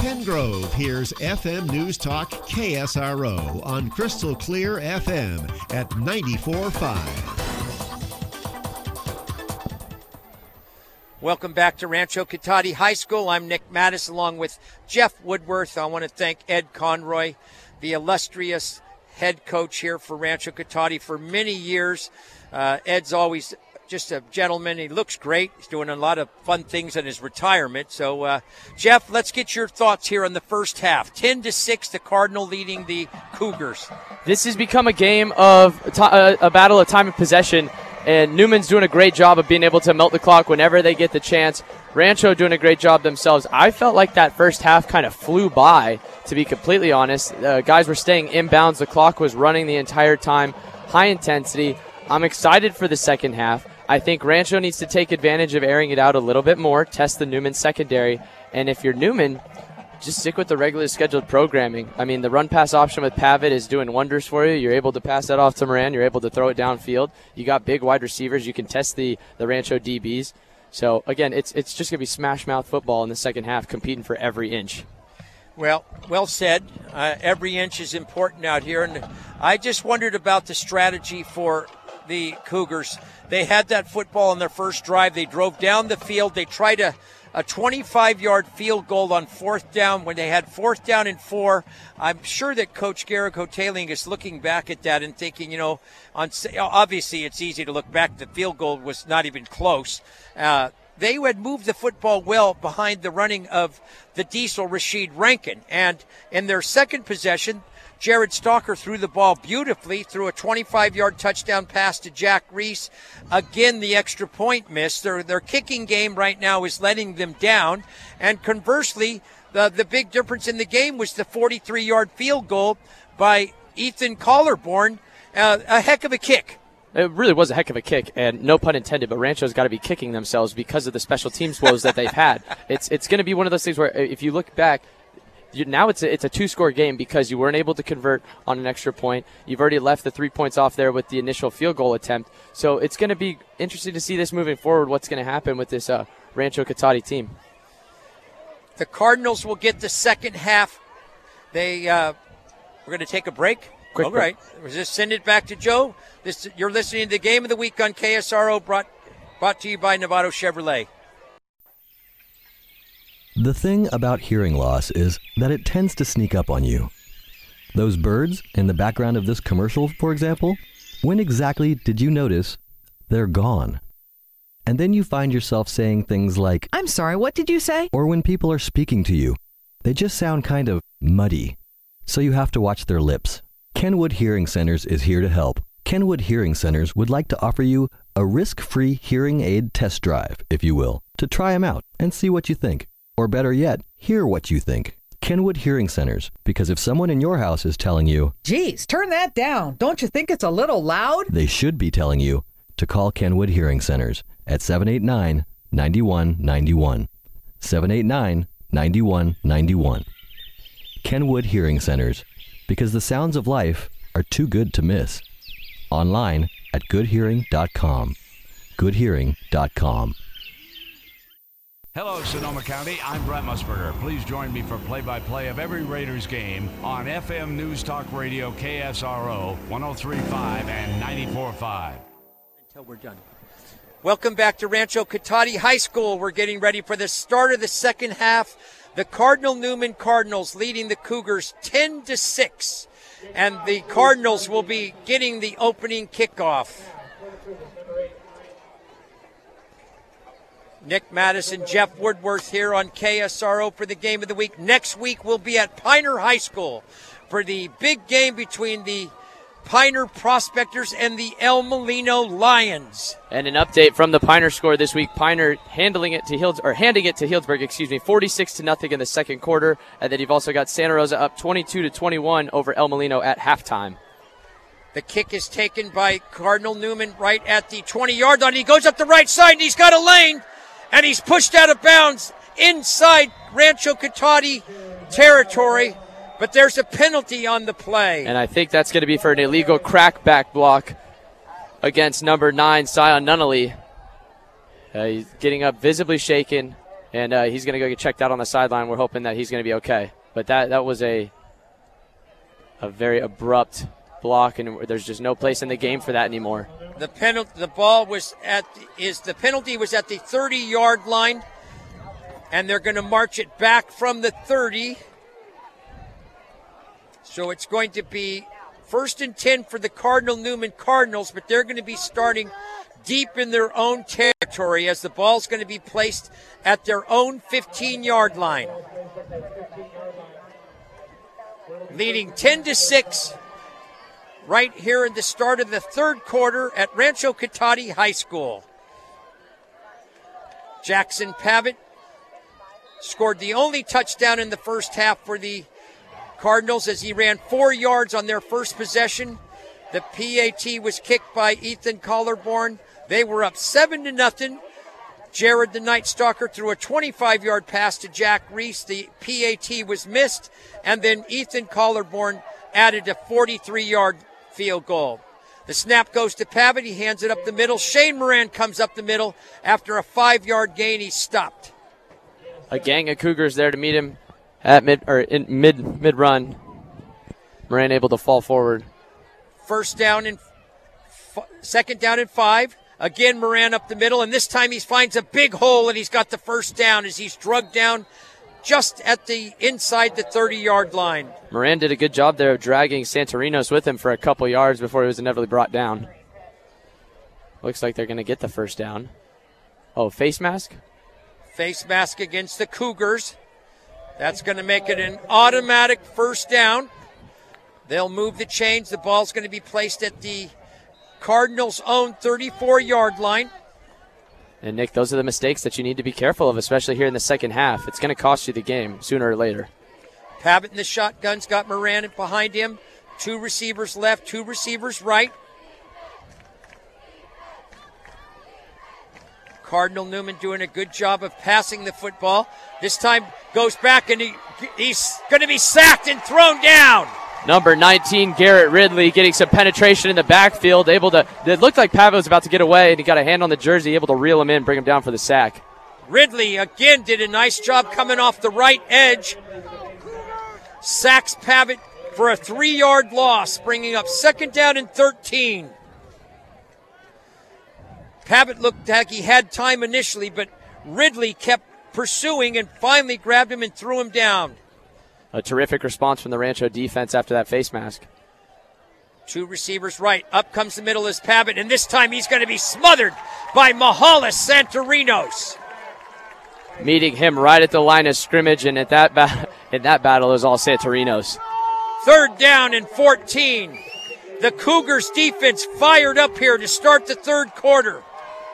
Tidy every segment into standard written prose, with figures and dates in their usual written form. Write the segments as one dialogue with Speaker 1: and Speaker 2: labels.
Speaker 1: Ken Grove hears FM News Talk KSRO on Crystal Clear FM at 94.5.
Speaker 2: Welcome back to Rancho Cotati High School. I'm Nick Mattis along with Jeff Woodworth. I want to thank Ed Conroy, the illustrious head coach here for Rancho Cotati for many years. Ed's always just a gentleman. He looks great. He's doing a lot of fun things in his retirement. So, Jeff, let's get your thoughts here on the first half. 10-6, the Cardinal leading the Cougars.
Speaker 3: This has become a game of a battle of time of possession, and Newman's doing a great job of being able to melt the clock whenever they get the chance. Rancho doing a great job themselves. I felt like that first half kind of flew by, to be completely honest. Guys were staying inbounds. The clock was running the entire time. High intensity. I'm excited for the second half. I think Rancho needs to take advantage of airing it out a little bit more, test the Newman secondary, and if you're Newman, just stick with the regularly scheduled programming. I mean, the run-pass option with Pavitt is doing wonders for you. You're able to pass that off to Moran. You're able to throw it downfield. You got big wide receivers. You can test the Rancho DBs. So, again, it's just going to be smash-mouth football in the second half, competing for every inch.
Speaker 2: Well said. Every inch is important out here, and I just wondered about the strategy for the Cougars. They had that football on their first drive. They drove down the field. They tried a 25-yard field goal on fourth down when they had fourth down and 4. I'm sure that Coach Garrick Hoteling is looking back at that and thinking, obviously it's easy to look back. The field goal was not even close. They had moved the football well behind the running of the Diesel Rashid Rankin. And in their second possession, Jared Stalker threw the ball beautifully, threw a 25-yard touchdown pass to Jack Reese. Again, the extra point miss. Their kicking game right now is letting them down. And conversely, the big difference in the game was the 43-yard field goal by Ethan Collarborn. A heck of a kick.
Speaker 3: It really was a heck of a kick, and no pun intended, but Rancho's got to be kicking themselves because of the special teams woes that they've had. It's going to be one of those things where if you look back, now it's a two-score game because you weren't able to convert on an extra point. You've already left the 3 points off there with the initial field goal attempt. So it's going to be interesting to see this moving forward, what's going to happen with this Rancho Cotati team.
Speaker 2: The Cardinals will get the second half. We're going to take a break.
Speaker 3: Quick
Speaker 2: All right. We'll just send it back to Joe. You're listening to the Game of the Week on KSRO, brought to you by Novato Chevrolet.
Speaker 4: The thing about hearing loss is that it tends to sneak up on you. Those birds in the background of this commercial, for example, when exactly did you notice they're gone? And then you find yourself saying things like,
Speaker 5: "I'm sorry, what did you say?"
Speaker 4: Or when people are speaking to you, they just sound kind of muddy. So you have to watch their lips. Kenwood Hearing Centers is here to help. Kenwood Hearing Centers would like to offer you a risk-free hearing aid test drive, if you will, to try them out and see what you think. Or better yet, hear what you think. Kenwood Hearing Centers, because if someone in your house is telling you,
Speaker 5: "Geez, turn that down. Don't you think it's a little loud?"
Speaker 4: they should be telling you to call Kenwood Hearing Centers at 789-9191. 789-9191. Kenwood Hearing Centers, because the sounds of life are too good to miss. Online at goodhearing.com. goodhearing.com.
Speaker 6: Hello, Sonoma County. I'm Brett Musburger. Please join me for play-by-play of every Raiders game on FM News Talk Radio KSRO 103.5 and 94.5.
Speaker 2: Until we're done. Welcome back to Rancho Cotati High School. We're getting ready for the start of the second half. The Cardinal Newman Cardinals leading the Cougars 10-6. And the Cardinals will be getting the opening kickoff. Nick Madison, Jeff Woodworth here on KSRO for the Game of the Week. Next week we'll be at Piner High School for the big game between the Piner Prospectors and the El Molino Lions.
Speaker 3: And an update from the Piner score this week. Piner handing it to Healdsburg, 46-0 in the second quarter. And then you've also got Santa Rosa up 22-21 over El Molino at halftime.
Speaker 2: The kick is taken by Cardinal Newman right at the 20-yard line. He goes up the right side and he's got a lane. And he's pushed out of bounds inside Rancho Cotati territory. But there's a penalty on the play.
Speaker 3: And I think that's going to be for an illegal crackback block against number 9, Sion Nunnally. He's getting up visibly shaken. and he's going to go get checked out on the sideline. We're hoping that he's going to be okay. But that was a very abrupt block, and there's just no place in the game for that anymore.
Speaker 2: The penalty was at the 30-yard line, and they're going to march it back from the 30. So it's going to be 1st and 10 for the Cardinal-Newman Cardinals, but they're going to be starting deep in their own territory as the ball's going to be placed at their own 15-yard line. Leading 10-6 right here in the start of the third quarter at Rancho Cotati High School. Jackson Pavitt scored the only touchdown in the first half for the Cardinals as he ran 4 yards on their first possession. The PAT was kicked by Ethan Collarborn. They were up 7-0. Jared the Night Stalker threw a 25-yard pass to Jack Reese. The PAT was missed, and then Ethan Collarborn added a 43-yard field goal. The snap goes to Pavitt. He hands it up the middle. Shane Moran comes up the middle. After a 5-yard gain, he's stopped.
Speaker 3: A gang of Cougars there to meet him at mid-run. Moran able to fall forward.
Speaker 2: Second down and 5. Again, Moran up the middle, and this time he finds a big hole, and he's got the first down as he's drugged down just at the inside the 30-yard line.
Speaker 3: Moran did a good job there of dragging Santorinos with him for a couple yards before he was inevitably brought down. Looks like they're going to get the first down. Oh, face mask?
Speaker 2: Face mask against the Cougars. That's going to make it an automatic first down. They'll move the chains. The ball's going to be placed at the Cardinals' own 34-yard line.
Speaker 3: And, Nick, those are the mistakes that you need to be careful of, especially here in the second half. It's going to cost you the game sooner or later.
Speaker 2: Pavitt in the shotgun's got Moran behind him. 2 receivers left, 2 receivers right. Cardinal Newman doing a good job of passing the football. This time goes back, and he's going to be sacked and thrown down.
Speaker 3: Number 19, Garrett Ridley, getting some penetration in the backfield. It looked like Pavitt was about to get away, and he got a hand on the jersey, able to reel him in, bring him down for the sack.
Speaker 2: Ridley, again, did a nice job coming off the right edge. Sacks Pavitt for a 3-yard loss, bringing up 2nd down and 13. Pavitt looked like he had time initially, but Ridley kept pursuing and finally grabbed him and threw him down.
Speaker 3: A terrific response from the Rancho defense after that face mask.
Speaker 2: 2 receivers right. Up comes the middle is Pavitt, and this time he's going to be smothered by Mahalis Santorinos.
Speaker 3: Meeting him right at the line of scrimmage, and in that battle, it was all Santorinos.
Speaker 2: 3rd down and 14. The Cougars defense fired up here to start the third quarter.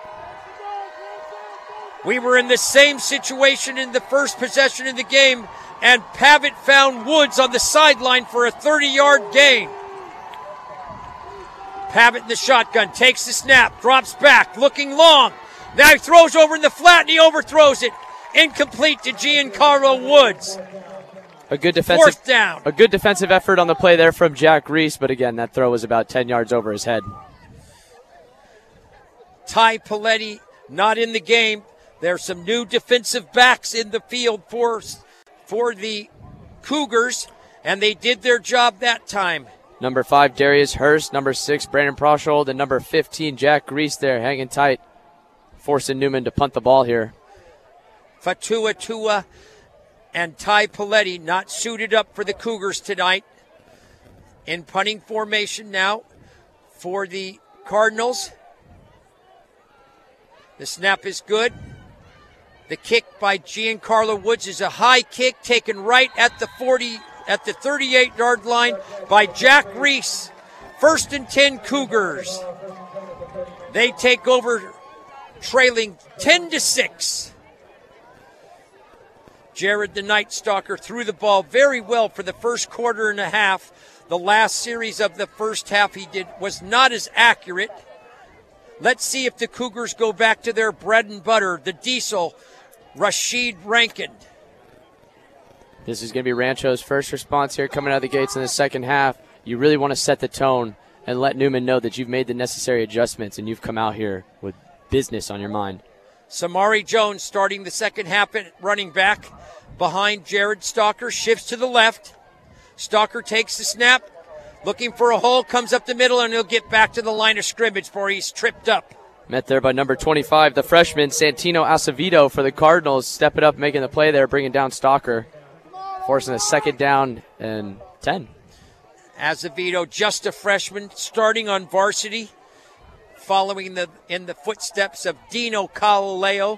Speaker 2: We were in the same situation in the first possession of the game, and Pavitt found Woods on the sideline for a 30-yard gain. Pavitt in the shotgun, takes the snap, drops back, looking long. Now he throws over in the flat, and he overthrows it. Incomplete to Giancarlo Woods.
Speaker 3: A good
Speaker 2: 4th down.
Speaker 3: A good defensive effort on the play there from Jack Reese, but again, that throw was about 10 yards over his head.
Speaker 2: Ty Paletti not in the game. There's some new defensive backs in the field for the Cougars, and they did their job that time.
Speaker 3: Number 5, Darius Hurst. Number 6, Brandon Proshold. And number 15, Jack Reese there, hanging tight, forcing Newman to punt the ball here.
Speaker 2: Fatua Tua and Ty Paletti not suited up for the Cougars tonight. In punting formation now for the Cardinals. The snap is good. The kick by Giancarlo Woods is a high kick taken right at the 38-yard line by Jack Reese. 1st and 10 Cougars. They take over trailing 10-6. Jared the Night Stalker threw the ball very well for the first quarter and a half. The last series of the first half he did was not as accurate. Let's see if the Cougars go back to their bread and butter, the diesel, Rashid Rankin.
Speaker 3: This is going to be Rancho's first response here coming out of the gates in the second half. You really want to set the tone and let Newman know that you've made the necessary adjustments and you've come out here with business on your mind.
Speaker 2: Samari Jones starting the second half at running back behind Jared Stalker. Shifts to the left. Stalker takes the snap. Looking for a hole. Comes up the middle, and he'll get back to the line of scrimmage before he's tripped up.
Speaker 3: Met there by number 25, the freshman Santino Acevedo for the Cardinals. Stepping up, making the play there, bringing down Stalker. Forcing a second down and 10.
Speaker 2: Acevedo, just a freshman, starting on varsity, following in the footsteps of Dino Calaleo.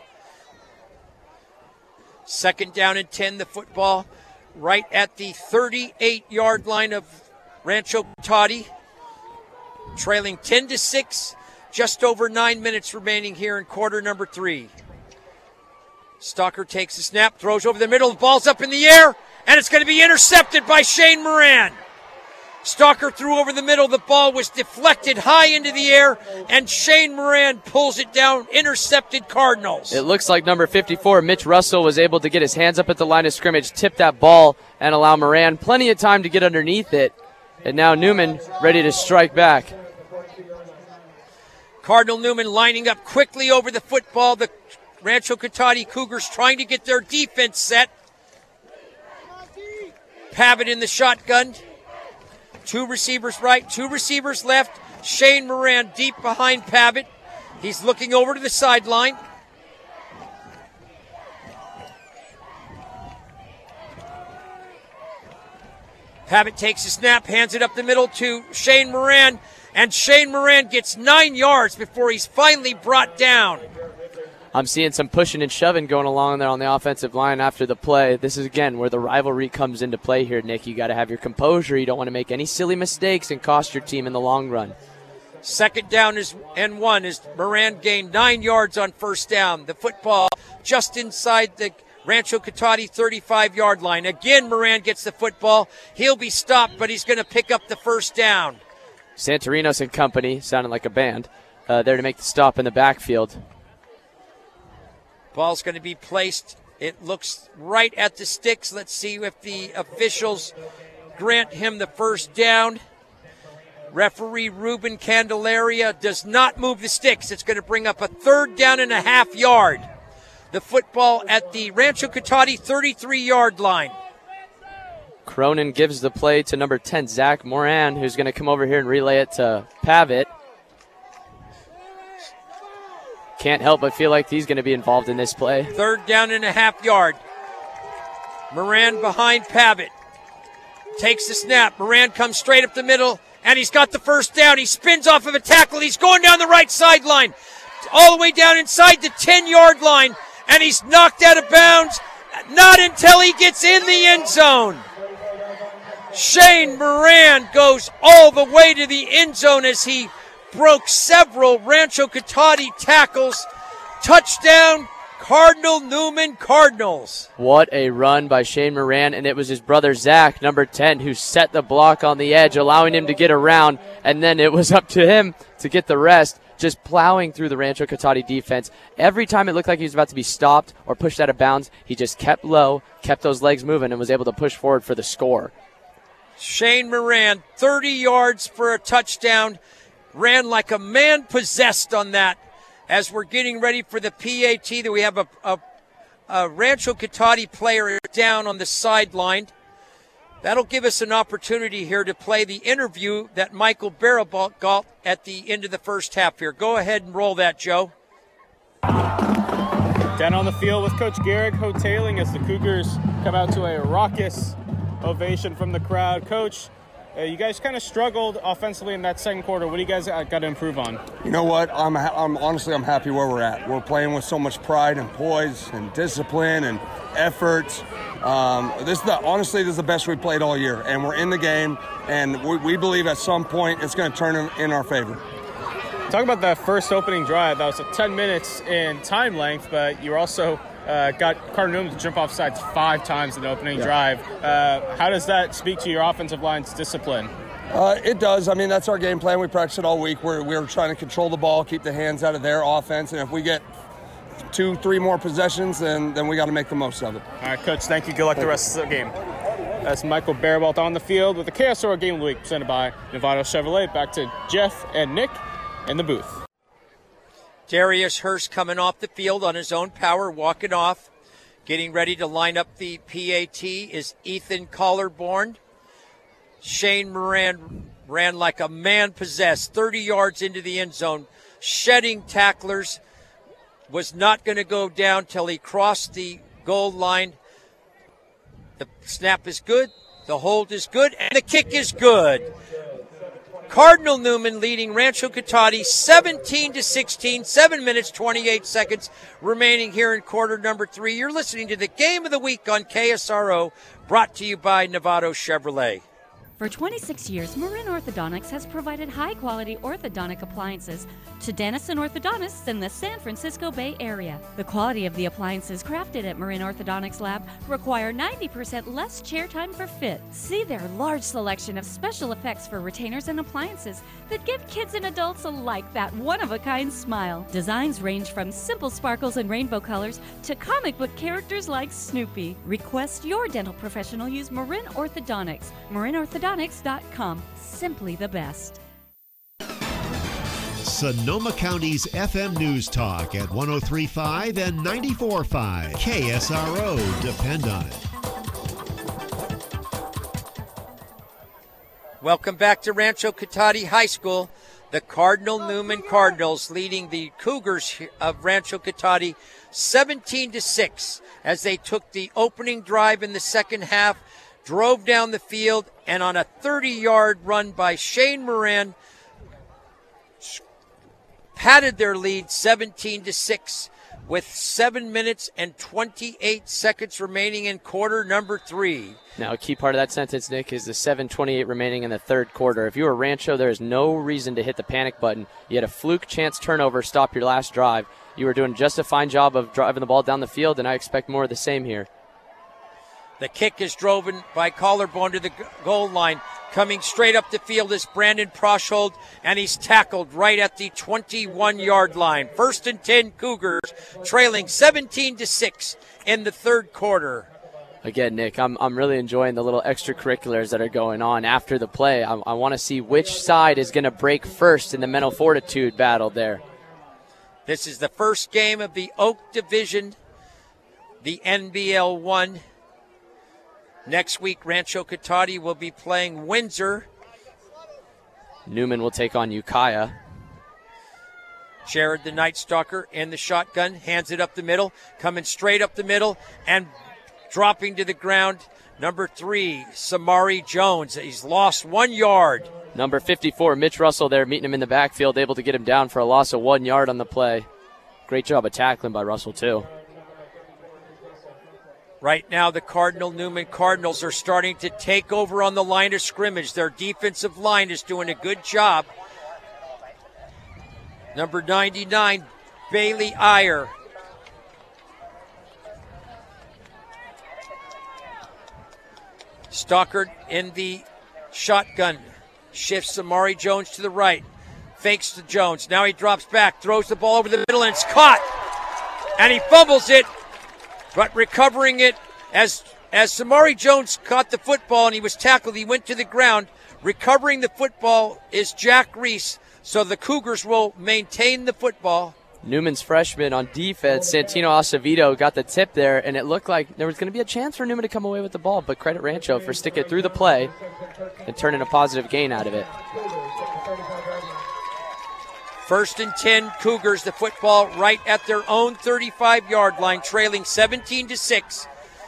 Speaker 2: Second down and 10, the football right at the 38-yard line of Rancho Cotati. Trailing 10-6, just over 9 minutes remaining here in quarter number 3. Stalker takes the snap, throws over the middle, the ball's up in the air, and it's going to be intercepted by Shane Moran. Stalker threw over the middle. The ball was deflected high into the air, and Shane Moran pulls it down, intercepted Cardinals.
Speaker 3: It looks like number 54, Mitch Russell, was able to get his hands up at the line of scrimmage, tip that ball, and allow Moran plenty of time to get underneath it. And now Newman ready to strike back.
Speaker 2: Cardinal Newman lining up quickly over the football. The Rancho Cotati Cougars trying to get their defense set. Pavitt in the shotgun. 2 receivers right, 2 receivers left. Shane Moran deep behind Pavitt. He's looking over to the sideline. Pavitt takes a snap, hands it up the middle to Shane Moran, and Shane Moran gets 9 yards before he's finally brought down.
Speaker 3: I'm seeing some pushing and shoving going along there on the offensive line after the play. This is, again, where the rivalry comes into play here, Nick. You got to have your composure. You don't want to make any silly mistakes and cost your team in the long run.
Speaker 2: Second down and 1 as Moran gained 9 yards on first down. The football just inside the Rancho Cotati 35-yard line. Again, Moran gets the football. He'll be stopped, but he's going to pick up the first down.
Speaker 3: Santorinos and company, sounding like a band, there to make the stop in the backfield.
Speaker 2: Ball's going to be placed, it looks right at the sticks. Let's see if the officials grant him the first down. Referee Ruben Candelaria does not move the sticks. It's going to bring up a 3rd down and a half yard. The football at the Rancho Cotati 33-yard line.
Speaker 3: Cronin gives the play to number 10, Zach Moran, who's going to come over here and relay it to Pavitt. Can't help but feel like he's going to be involved in this play.
Speaker 2: 3rd down and a half yard. Moran behind Pavitt. Takes the snap. Moran comes straight up the middle, and he's got the first down. He spins off of a tackle. He's going down the right sideline, all the way down inside the 10-yard line, and he's knocked out of bounds. Not until he gets in the end zone. Shane Moran goes all the way to the end zone as he broke several Rancho Cotati tackles. Touchdown, Cardinal Newman Cardinals.
Speaker 3: What a run by Shane Moran, and it was his brother Zach, number 10, who set the block on the edge, allowing him to get around, and then it was up to him to get the rest, just plowing through the Rancho Cotati defense. Every time it looked like he was about to be stopped or pushed out of bounds, he just kept low, kept those legs moving, and was able to push forward for the score.
Speaker 2: Shane Moran, 30 yards for a touchdown. Ran like a man possessed on that. As we're getting ready for the PAT, that we have a Rancho Cotati player down on the sideline. That'll give us an opportunity here to play the interview that Michael Barabalt got at the end of the first half here. Go ahead and roll that, Joe.
Speaker 7: Down on the field with Coach Garrick hoteling as the Cougars come out to a raucous ovation from the crowd. Coach, you guys kind of struggled offensively in that second quarter. What do you guys got to improve on?
Speaker 8: You know what? I'm honestly happy where we're at. We're playing with so much pride and poise and discipline and effort. This is the best we've played all year, and we're in the game, and we believe at some point it's going to turn in our favor.
Speaker 7: Talk about that first opening drive. That was 10 minutes in time length, but you also got Cardinal Newman to jump off sides 5 times in the opening drive. How does that speak to your offensive line's discipline?
Speaker 8: It does. I mean, that's our game plan. We practice it all week. We're trying to control the ball, keep the hands out of their offense, and if we get 2-3 more possessions, then we got to make the most of it.
Speaker 7: All right, Coach, thank you. Good luck the rest of the game. That's Michael Barabalt on the field with the KSRO Game of the Week presented by Novato Chevrolet. Back to Jeff and Nick in the booth.
Speaker 2: Darius Hurst coming off the field on his own power, walking off. Getting ready to line up the PAT is Ethan Collarborn. Shane Moran ran like a man possessed, 30 yards into the end zone, shedding tacklers. Was not going to go down till he crossed the goal line. The snap is good, the hold is good, and the kick is good. Cardinal Newman leading Rancho Cotati 17-16, 7 minutes, 28 seconds remaining here in quarter number 3. You're listening to the Game of the Week on KSRO, brought to you by Novato Chevrolet.
Speaker 9: For 26 years, Marin Orthodontics has provided high-quality orthodontic appliances to dentists and orthodontists in the San Francisco Bay Area. The quality of the appliances crafted at Marin Orthodontics Lab require 90% less chair time for fit. See their large selection of special effects for retainers and appliances that give kids and adults alike that one-of-a-kind smile. Designs range from simple sparkles and rainbow colors to comic book characters like Snoopy. Request your dental professional use Marin Orthodontics. MarinOrthodontics.com. Simply the best.
Speaker 1: Sonoma County's FM News Talk at 103.5 and 94.5. KSRO. Depend on it.
Speaker 2: Welcome back to Rancho Cotati High School. The Cardinal Newman Cardinals leading the Cougars of Rancho Cotati 17-6 as they took the opening drive in the second half, drove down the field, and on a 30-yard run by Shane Moran, padded their lead 17-6 with 7 minutes and 28 seconds remaining in quarter number 3.
Speaker 3: Now, a key part of that sentence, Nick, is the 7:28 remaining in the third quarter. If you were Rancho, there is no reason to hit the panic button. You had a fluke chance turnover stop your last drive. You were doing just a fine job of driving the ball down the field, and I expect more of the same here.
Speaker 2: The kick is driven by Collarborn to the goal line. Coming straight up the field is Brandon Proshold, and he's tackled right at the 21-yard line. 1st and 10 Cougars, trailing 17-6 in the third quarter.
Speaker 3: Again, Nick, I'm really enjoying the little extracurriculars that are going on after the play. I want to see which side is going to break first in the mental fortitude battle there.
Speaker 2: This is the first game of the Oak Division, the NBL 1. Next week, Rancho Cotati will be playing Windsor.
Speaker 3: Newman will take on Ukiah.
Speaker 2: Jared the Night Stalker in the shotgun, hands it up the middle, coming straight up the middle, and dropping to the ground. Number 3, Samari Jones. He's lost 1 yard.
Speaker 3: Number 54, Mitch Russell there, meeting him in the backfield, able to get him down for a loss of 1 yard on the play. Great job of tackling by Russell, too.
Speaker 2: Right now, the Cardinal Newman Cardinals are starting to take over on the line of scrimmage. Their defensive line is doing a good job. Number 99, Bailey Iyer. Stockard in the shotgun. Shifts Amari Jones to the right. Fakes to Jones. Now he drops back, throws the ball over the middle, and it's caught. And he fumbles it. But recovering it as Samari Jones caught the football and he was tackled, he went to the ground. Recovering the football is Jack Reese, so the Cougars will maintain the football.
Speaker 3: Newman's freshman on defense, Santino Acevedo, got the tip there, and it looked like there was going to be a chance for Newman to come away with the ball, but credit Rancho for sticking through the play and turning a positive gain out of it.
Speaker 2: 1st and 10 Cougars, the football right at their own 35-yard line, trailing 17-6.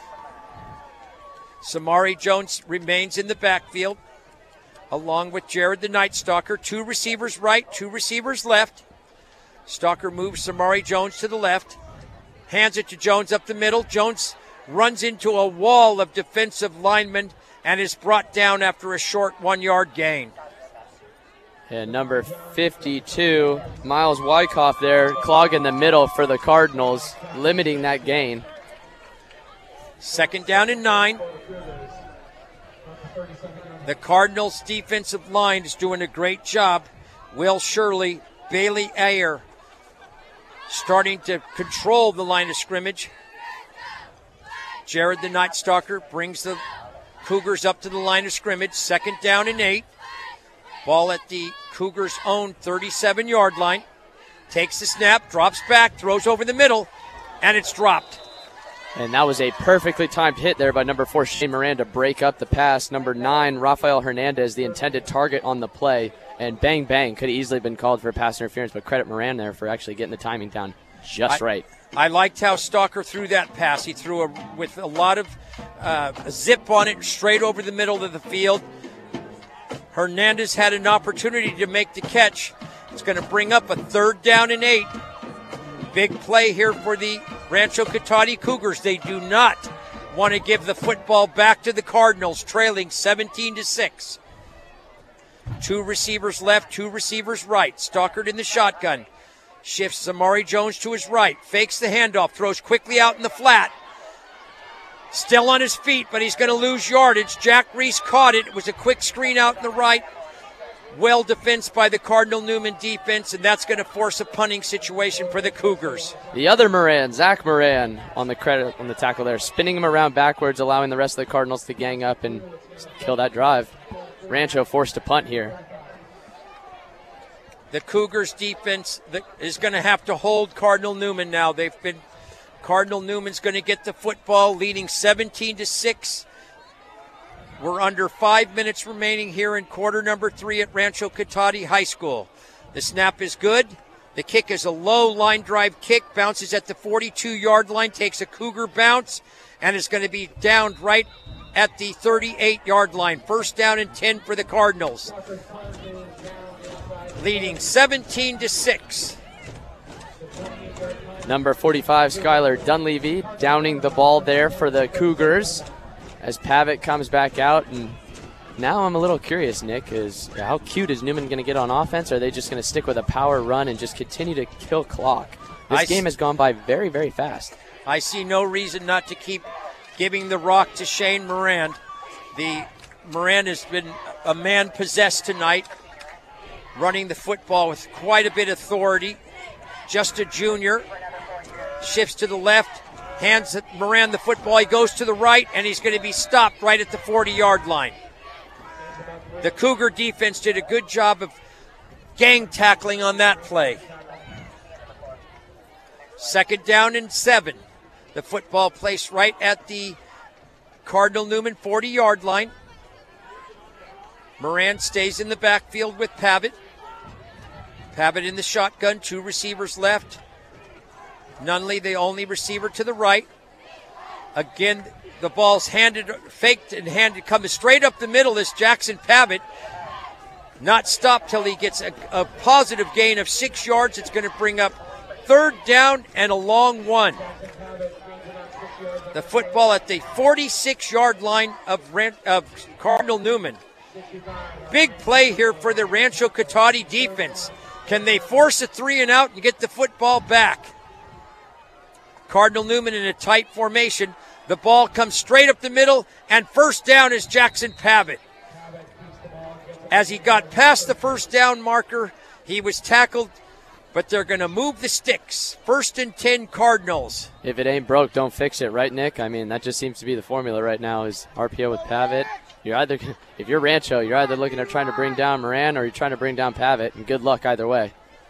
Speaker 2: Samari Jones remains in the backfield, along with Jared the Night Stalker. 2 receivers right, 2 receivers left. Stalker moves Samari Jones to the left, hands it to Jones up the middle. Jones runs into a wall of defensive linemen and is brought down after a short 1-yard gain.
Speaker 3: And number 52, Miles Wyckoff there, clogging the middle for the Cardinals, limiting that gain.
Speaker 2: 2nd down and 9. The Cardinals' defensive line is doing a great job. Will Shirley, Bailey Ayer starting to control the line of scrimmage. Jared the Night Stalker brings the Cougars up to the line of scrimmage. 2nd down and 8. Ball at the Cougars' own 37-yard line. takes the snap, drops back, throws over the middle, and it's dropped.
Speaker 3: And that was a perfectly timed hit there by number 4, Shane Moran, to break up the pass. Number 9, Rafael Hernandez, the intended target on the play. And bang, bang, could have easily been called for pass interference, but credit Moran there for actually getting the timing down just right.
Speaker 2: I liked how Stalker threw that pass. He threw with a lot of zip on it, straight over the middle of the field. Hernandez had an opportunity to make the catch. It's going to bring up a 3rd down and 8. Big play here for the Rancho Cotati Cougars. They do not want to give the football back to the Cardinals, trailing 17-6. 2 receivers left, 2 receivers right. Stockard in the shotgun. Shifts Amari Jones to his right. Fakes the handoff, throws quickly out in the flat. Still on his feet, but he's going to lose yardage. Jack Reese caught it. It was a quick screen out in the right. Well defensed by the Cardinal Newman defense, and that's going to force a punting situation for the Cougars.
Speaker 3: The other Moran, Zach Moran, on the tackle there, spinning him around backwards, allowing the rest of the Cardinals to gang up and kill that drive. Rancho forced to punt here.
Speaker 2: The Cougars defense is going to have to hold Cardinal Newman now. Cardinal Newman's going to get the football, leading 17-6. We're under 5 minutes remaining here in quarter number 3 at Rancho Cotati High School. The snap is good. The kick is a low line drive kick, bounces at the 42-yard line, takes a Cougar bounce, and is going to be downed right at the 38-yard line. 1st down and 10 for the Cardinals. Leading 17-6.
Speaker 3: Number 45, Skylar Dunleavy, downing the ball there for the Cougars as Pavitt comes back out. And now I'm a little curious, Nick, is how cute is Newman going to get on offense? Or are they just going to stick with a power run and just continue to kill clock? This game has gone by very, very fast.
Speaker 2: I see no reason not to keep giving the rock to Shane Moran. Moran has been a man possessed tonight, running the football with quite a bit of authority. Just a junior. Shifts to the left, hands Moran the football. He goes to the right, and he's going to be stopped right at the 40-yard line. The Cougar defense did a good job of gang tackling on that play. 2nd down and 7. The football placed right at the Cardinal Newman 40-yard line. Moran stays in the backfield with Pavitt. Pavitt in the shotgun, 2 receivers left. Nunley, the only receiver to the right. Again, the ball's faked and handed, coming straight up the middle is Jackson Pavitt. Not stopped till he gets a positive gain of 6 yards. It's going to bring up 3rd down and a long one. The football at the 46-yard line of Cardinal Newman. Big play here for the Rancho Cotati defense. Can they force a 3-and-out and get the football back? Cardinal Newman in a tight formation. The ball comes straight up the middle, and 1st down is Jackson Pavitt. As he got past the 1st down marker, he was tackled, but they're going to move the sticks. 1st and 10 Cardinals.
Speaker 3: If it ain't broke, don't fix it, right, Nick? I mean, that just seems to be the formula right now is RPO with Pavitt. If you're Rancho, you're either looking at trying to bring down Moran or you're trying to bring down Pavitt, and good luck either way.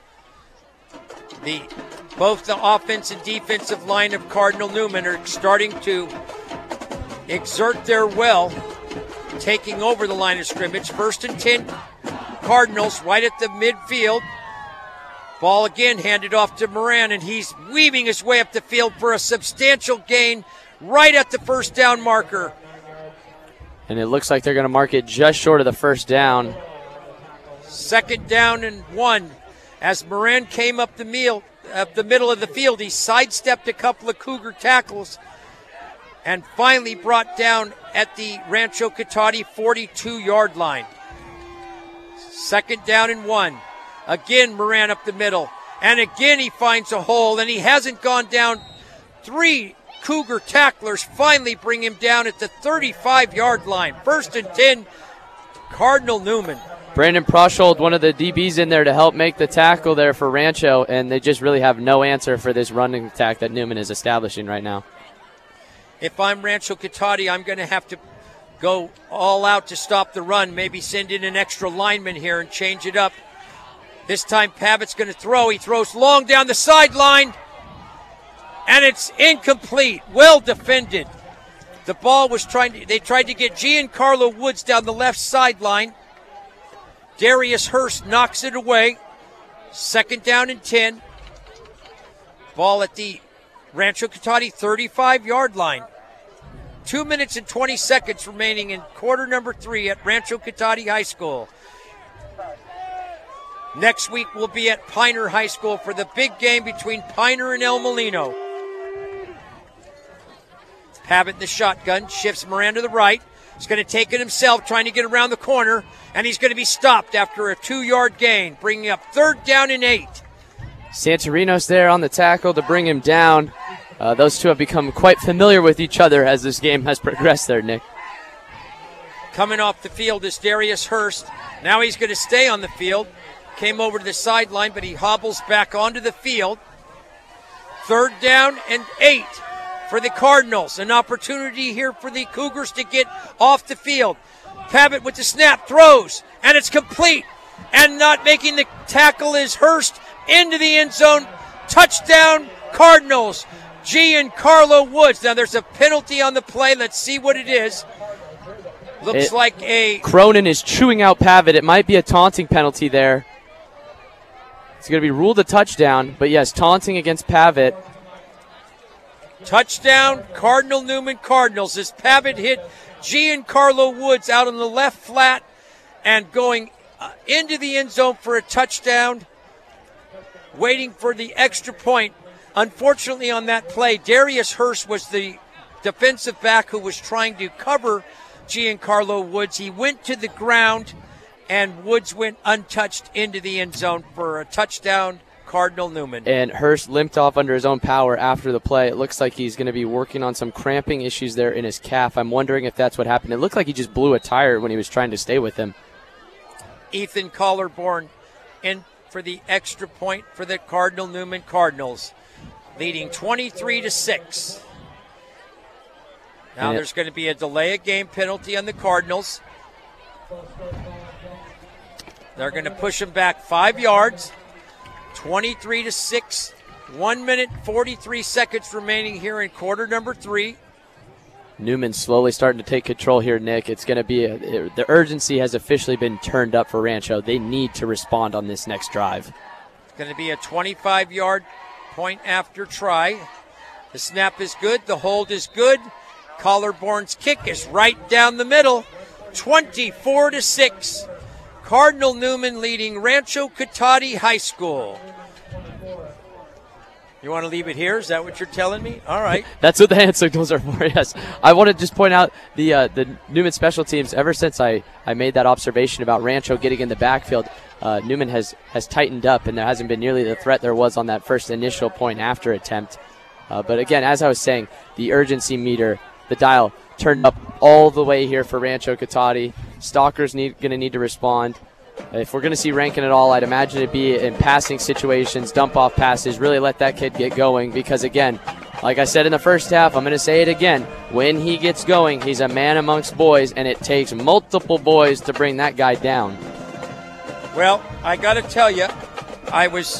Speaker 2: Both the offense and defensive line of Cardinal Newman are starting to exert their will, taking over the line of scrimmage. 1st and 10 Cardinals right at the midfield. Ball again handed off to Moran, and he's weaving his way up the field for a substantial gain right at the 1st down marker.
Speaker 3: And it looks like they're going to mark it just short of the 1st down.
Speaker 2: 2nd down and 1. As Moran came up the middle of the field, he sidestepped a couple of Cougar tackles and finally brought down at the Rancho Cotati 42-yard line. 2nd down and 1. Again, Moran up the middle. And again, he finds a hole, and he hasn't gone down. 3 Cougar tacklers finally bring him down at the 35-yard line. 1st and 10, Cardinal Newman.
Speaker 3: Brandon Proshold, one of the DBs in there to help make the tackle there for Rancho, and they just really have no answer for this running attack that Newman is establishing right now.
Speaker 2: If I'm Rancho Cotati, I'm going to have to go all out to stop the run, maybe send in an extra lineman here and change it up. This time Pavitt's going to throw. He throws long down the sideline, and it's incomplete. Well defended. The ball was they tried to get Giancarlo Woods down the left sideline. Darius Hurst knocks it away. 2nd down and 10. Ball at the Rancho Cotati 35-yard line. 2 minutes and 20 seconds remaining in quarter number 3 at Rancho Cotati High School. Next week we'll be at Piner High School for the big game between Piner and El Molino. Pavitt in the shotgun, shifts Moran to the right. He's going to take it himself, trying to get around the corner, and he's going to be stopped after a 2-yard gain, bringing up 3rd down and 8.
Speaker 3: Santorinos there on the tackle to bring him down. Those two have become quite familiar with each other as this game has progressed there, Nick.
Speaker 2: Coming off the field is Darius Hurst. Now he's going to stay on the field. Came over to the sideline, but he hobbles back onto the field. 3rd down and 8 for the Cardinals. An opportunity here for the Cougars to get off the field. Pavitt with the snap, throws, and it's complete. And not making the tackle is Hurst into the end zone. Touchdown, Cardinals. Giancarlo Woods. Now there's a penalty on the play. Let's see what it is. Looks like a...
Speaker 3: Cronin is chewing out Pavitt. It might be a taunting penalty there. It's going to be ruled a touchdown, but yes, taunting against Pavitt.
Speaker 2: Touchdown, Cardinal Newman Cardinals, as Pavitt hit Giancarlo Woods out on the left flat and going into the end zone for a touchdown, waiting for the extra point. Unfortunately on that play, Darius Hurst was the defensive back who was trying to cover Giancarlo Woods. He went to the ground, and Woods went untouched into the end zone for a touchdown, Cardinal Newman.
Speaker 3: And Hurst limped off under his own power after the play. It looks like he's going to be working on some cramping issues there in his calf. I'm wondering if that's what happened. It looked like he just blew a tire when he was trying to stay with him.
Speaker 2: Ethan Collarborn in for the extra point for the Cardinal Newman Cardinals, leading 23-6. Now there's going to be a delay of game penalty on the Cardinals. They're going to push them back 5 yards. 23-6. 1 minute, 43 seconds remaining here in quarter number 3.
Speaker 3: Newman slowly starting to take control here, Nick. It's going to be the urgency has officially been turned up for Rancho. They need to respond on this next drive.
Speaker 2: It's going to be a 25-yard point after try. The snap is good. The hold is good. Collarborn's kick is right down the middle. 24-6. Cardinal Newman leading Rancho Cotati High School. You want to leave it here? Is that what you're telling me? All right.
Speaker 3: That's what the hand signals are for, yes. I want to just point out the Newman special teams, ever since I made that observation about Rancho getting in the backfield, Newman has tightened up, and there hasn't been nearly the threat there was on that first initial point after attempt. But again, as I was saying, the urgency meter, the dial, turned up all the way here for Rancho Cotati. Stalkers going to need to respond. If we're going to see Rankin at all, I'd imagine it'd be in passing situations, dump-off passes, really let that kid get going because, again, like I said in the first half, I'm going to say it again, when he gets going, he's a man amongst boys, and it takes multiple boys to bring that guy down.
Speaker 2: Well, I got to tell you, I was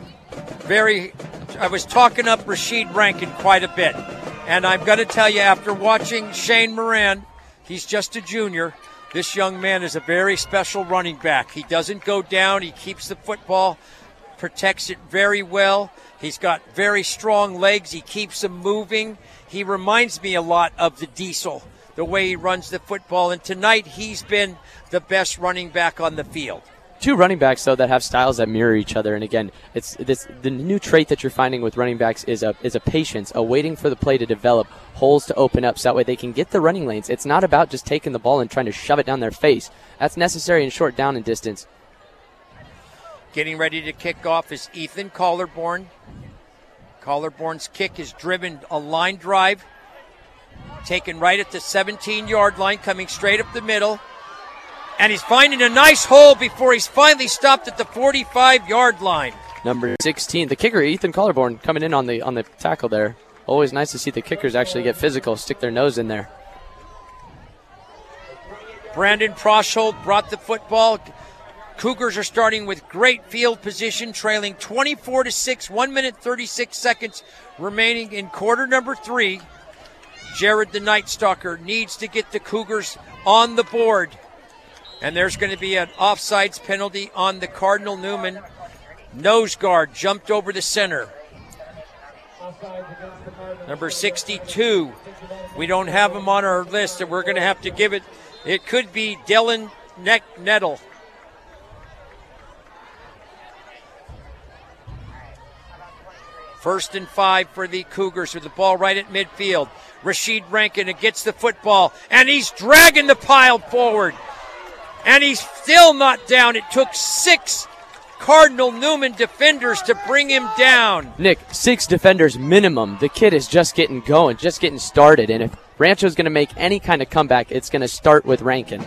Speaker 2: talking up Rashid Rankin quite a bit. And I'm going to tell you, after watching Shane Moran, he's just a junior. This young man is a very special running back. He doesn't go down. He keeps the football, protects it very well. He's got very strong legs. He keeps them moving. He reminds me a lot of the Diesel, the way he runs the football. And tonight he's been the best running back on the field.
Speaker 3: Two running backs, though, that have styles that mirror each other. And again, it's the new trait that you're finding with running backs is a patience, a waiting for the play to develop, holes to open up so that way they can get the running lanes. It's not about just taking the ball and trying to shove it down their face. That's necessary in short down and distance.
Speaker 2: Getting ready to kick off is Ethan Collarborn. Collarborn's kick is driven a line drive, taken right at the 17-yard line, coming straight up the middle. And he's finding a nice hole before he's finally stopped at the 45-yard line.
Speaker 3: Number 16, the kicker, Ethan Collarborn, coming in on the tackle there. Always nice to see the kickers actually get physical, stick their nose in there.
Speaker 2: Brandon Proshold brought the football, Cougars are starting with great field position, trailing 24-6, 1 minute 36 seconds remaining in quarter number 3. Jared the Night Stalker needs to get the Cougars on the board. And there's going to be an offsides penalty on the Cardinal Newman. Nose guard jumped over the center. Number 62. We don't have him on our list, and we're going to have to give it. It could be Dylan Nettle. First and 5 for the Cougars with the ball right at midfield. Rashid Rankin gets the football, and he's dragging the pile forward. And he's still not down. It took 6 Cardinal Newman defenders to bring him down.
Speaker 3: Nick, 6 defenders minimum. The kid is just getting going, just getting started. And if Rancho's going to make any kind of comeback, it's going to start with Rankin.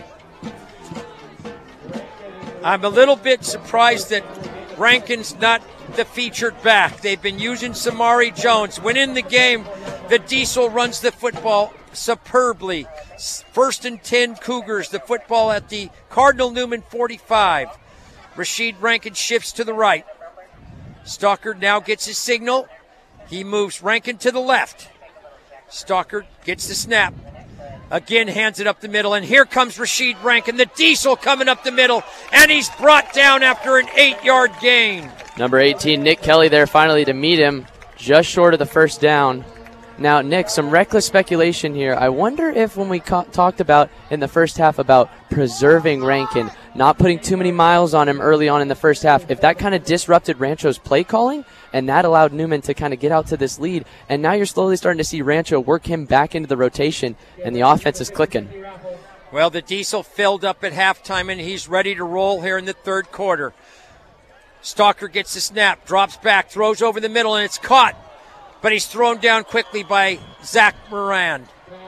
Speaker 2: I'm a little bit surprised that Rankin's not the featured back. They've been using Samari Jones. When in the game, the Diesel runs the football superbly. First and 10 Cougars, the football at the Cardinal Newman 45. Rashid Rankin shifts to the right. Stalker now gets his signal. He moves Rankin to the left. Stalker gets the snap. Again hands it up the middle, and here comes Rashid Rankin, the Diesel coming up the middle, and he's brought down after an 8-yard gain.
Speaker 3: Number 18, Nick Kelly there finally to meet him, just short of the first down. Now, Nick, some reckless speculation here. I wonder if when we talked about in the first half about preserving Rankin, not putting too many miles on him early on in the first half, if that kind of disrupted Rancho's play calling, and that allowed Newman to kind of get out to this lead. And now you're slowly starting to see Rancho work him back into the rotation, and the offense is clicking.
Speaker 2: Well, the Diesel filled up at halftime, and he's ready to roll here in the third quarter. Stalker gets the snap, drops back, throws over the middle, and it's caught. But he's thrown down quickly by Zach Moran.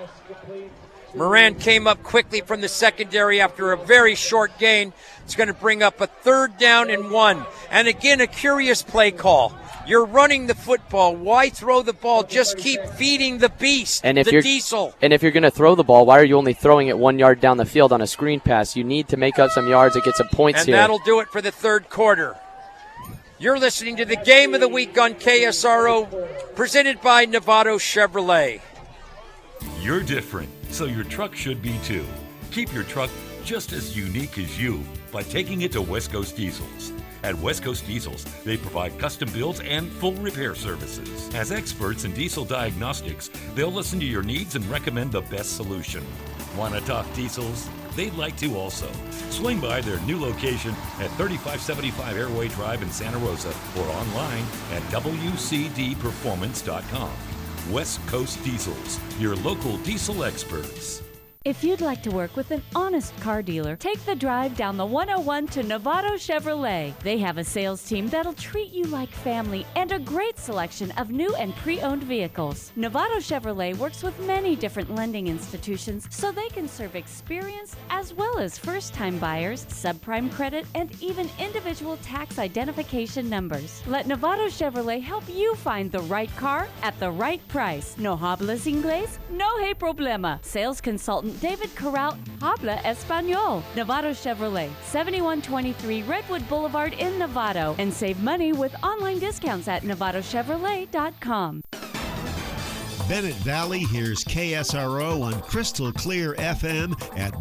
Speaker 2: Moran came up quickly from the secondary after a very short gain. It's going to bring up a 3rd down and 1. And again, a curious play call. You're running the football. Why throw the ball? Just keep feeding the beast,
Speaker 3: and if
Speaker 2: the
Speaker 3: you're,
Speaker 2: Diesel.
Speaker 3: And if you're going to throw the ball, why are you only throwing it 1 yard down the field on a screen pass? You need to make up some yards and get some points here.
Speaker 2: And that'll do it for the third quarter. You're listening to the Game of the Week on KSRO, presented by Novato Chevrolet.
Speaker 10: You're different, so your truck should be too. Keep your truck just as unique as you by taking it to West Coast Diesels. At West Coast Diesels, they provide custom builds and full repair services. As experts in diesel diagnostics, they'll listen to your needs and recommend the best solution. Want to talk diesels? They'd like to also. Swing by their new location at 3575 Airway Drive in Santa Rosa or online at WCDperformance.com. West Coast Diesels, your local diesel experts.
Speaker 9: If you'd like to work with an honest car dealer, take the drive down the 101 to Novato Chevrolet. They have a sales team that'll treat you like family and a great selection of new and pre-owned vehicles. Novato Chevrolet works with many different lending institutions so they can serve experienced as well as first-time buyers, subprime credit, and even individual tax identification numbers. Let Novato Chevrolet help you find the right car at the right price. No hablas inglés? No hay problema. Sales consultant David Corral, habla español. Novato Chevrolet, 7123 Redwood Boulevard in Novato. And save money with online discounts at NovatoChevrolet.com.
Speaker 1: Bennett Valley hears KSRO on Crystal Clear FM at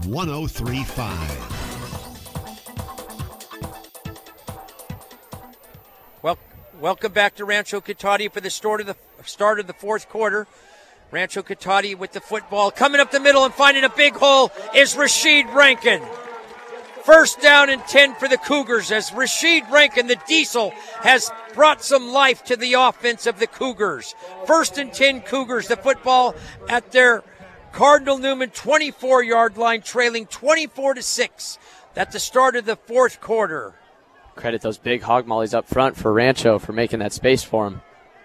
Speaker 1: 103.5.
Speaker 2: Welcome back to Rancho Cotati for the start of the fourth quarter. Rancho Cotati with the football. Coming up the middle and finding a big hole is Rashid Rankin. First down and 10 for the Cougars as Rashid Rankin, the Diesel, has brought some life to the offense of the Cougars. First and 10 Cougars, the football at their Cardinal Newman 24-yard line, trailing 24-6 at the start of the fourth quarter.
Speaker 3: Credit those big hog mollies up front for Rancho for making that space for him.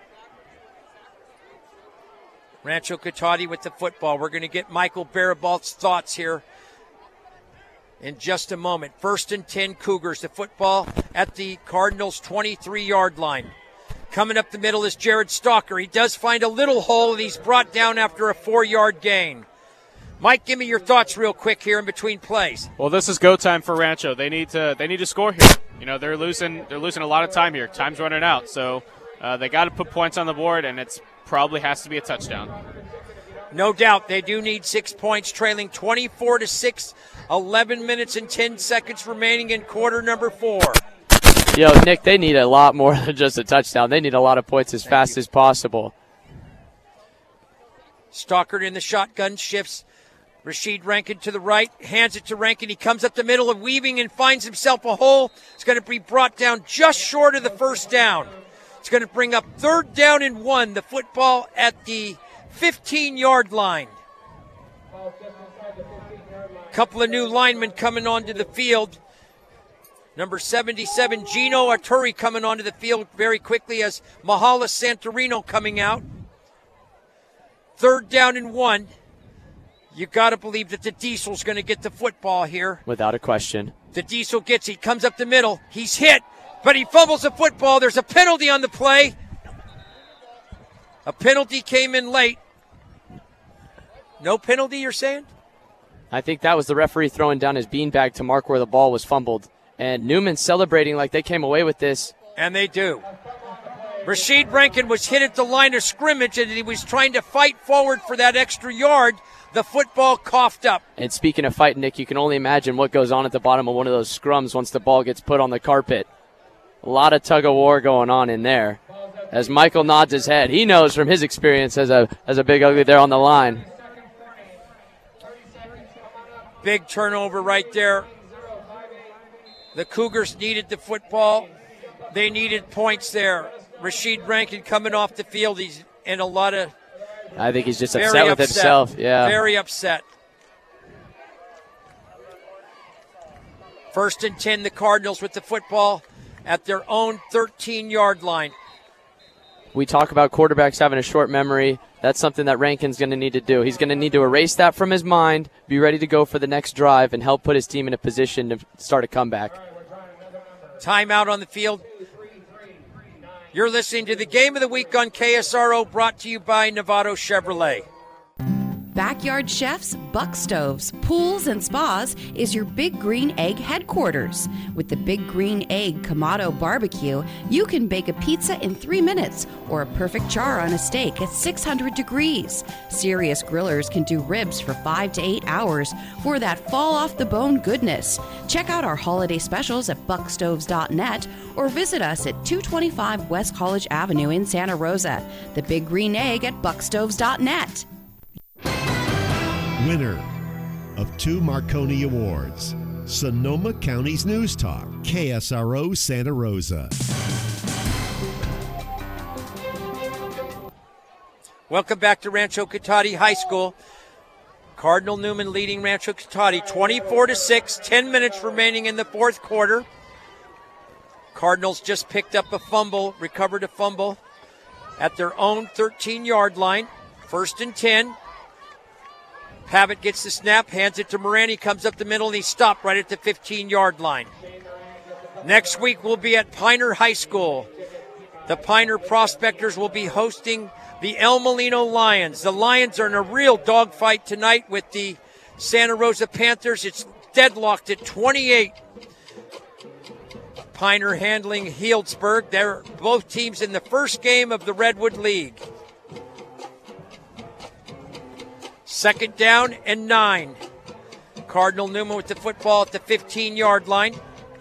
Speaker 2: Rancho Cotati with the football. We're going to get Michael Barabalt's thoughts here in just a moment. First and 10 Cougars. The football at the Cardinals' 23-yard line. Coming up the middle is Jared Stalker. He does find a little hole, and he's brought down after a 4-yard gain. Mike, give me your thoughts real quick here in between plays.
Speaker 7: Well, this is go time for Rancho. They need to score here. You know, they're losing a lot of time here. Time's running out, so they got to put points on the board, and it's probably has to be a touchdown.
Speaker 2: No doubt, they do need 6 points, trailing 24-6, 11 minutes and 10 seconds remaining in quarter number 4.
Speaker 3: Yo, Nick, they need a lot more than just a touchdown. They need a lot of points as fast as possible.
Speaker 2: Stockard in the shotgun, shifts. Rashid Rankin to the right, hands it to Rankin. He comes up the middle of weaving and finds himself a hole. It's going to be brought down just short of the first down. It's going to bring up 3rd down and 1, the football at the 15-yard line. Couple of new linemen coming onto the field. Number 77, Gino Arturi, coming onto the field very quickly as Mahala Santorino coming out. 3rd down and 1. You got to believe that the Diesel's going to get the football here.
Speaker 3: Without a question.
Speaker 2: The Diesel gets, he comes up the middle. He's hit, but he fumbles the football. There's a penalty on the play. A penalty came in late. No penalty, you're saying?
Speaker 3: I think that was the referee throwing down his beanbag to mark where the ball was fumbled. And Newman celebrating like they came away with this.
Speaker 2: And they do. Rashid Rankin was hit at the line of scrimmage, and he was trying to fight forward for that extra yard. The football coughed up.
Speaker 3: And speaking of fight, Nick, you can only imagine what goes on at the bottom of one of those scrums once the ball gets put on the carpet. A lot of tug of war going on in there. As Michael nods his head, he knows from his experience as a big ugly there on the line.
Speaker 2: Big turnover right there. The Cougars needed the football. They needed points there. Rashid Rankin coming off the field. He's in a lot of...
Speaker 3: I think he's just upset with himself. Yeah.
Speaker 2: Very upset. 1st and 10, the Cardinals with the football at their own 13-yard line.
Speaker 3: We talk about quarterbacks having a short memory. That's something that Rankin's going to need to do. He's going to need to erase that from his mind, be ready to go for the next drive, and help put his team in a position to start a comeback.
Speaker 2: Timeout on the field. You're listening to the Game of the Week on KSRO, brought to you by Novato Chevrolet.
Speaker 11: Backyard Chefs, Buck Stoves, Pools, and Spas is your Big Green Egg headquarters. With the Big Green Egg Kamado Barbecue, you can bake a pizza in 3 minutes or a perfect char on a steak at 600 degrees. Serious grillers can do ribs for 5 to 8 hours for that fall-off-the-bone goodness. Check out our holiday specials at buckstoves.net or visit us at 225 West College Avenue in Santa Rosa. The Big Green Egg at buckstoves.net.
Speaker 1: Winner of 2 Marconi Awards, Sonoma County's News Talk, KSRO Santa Rosa.
Speaker 2: Welcome back to Rancho Cotati High School. Cardinal Newman leading Rancho Cotati 24-6, 10 minutes remaining in the 4th quarter. Cardinals just picked up a fumble, recovered a fumble at their own 13-yard line. 1st and 10. Pavitt gets the snap, hands it to Moran. He comes up the middle, and he stopped right at the 15-yard line. Next week, we'll be at Piner High School. The Piner Prospectors will be hosting the El Molino Lions. The Lions are in a real dogfight tonight with the Santa Rosa Panthers. It's deadlocked at 28. Piner handling Healdsburg. They're both teams in the first game of the Redwood League. 2nd down and 9. Cardinal Newman with the football at the 15-yard line.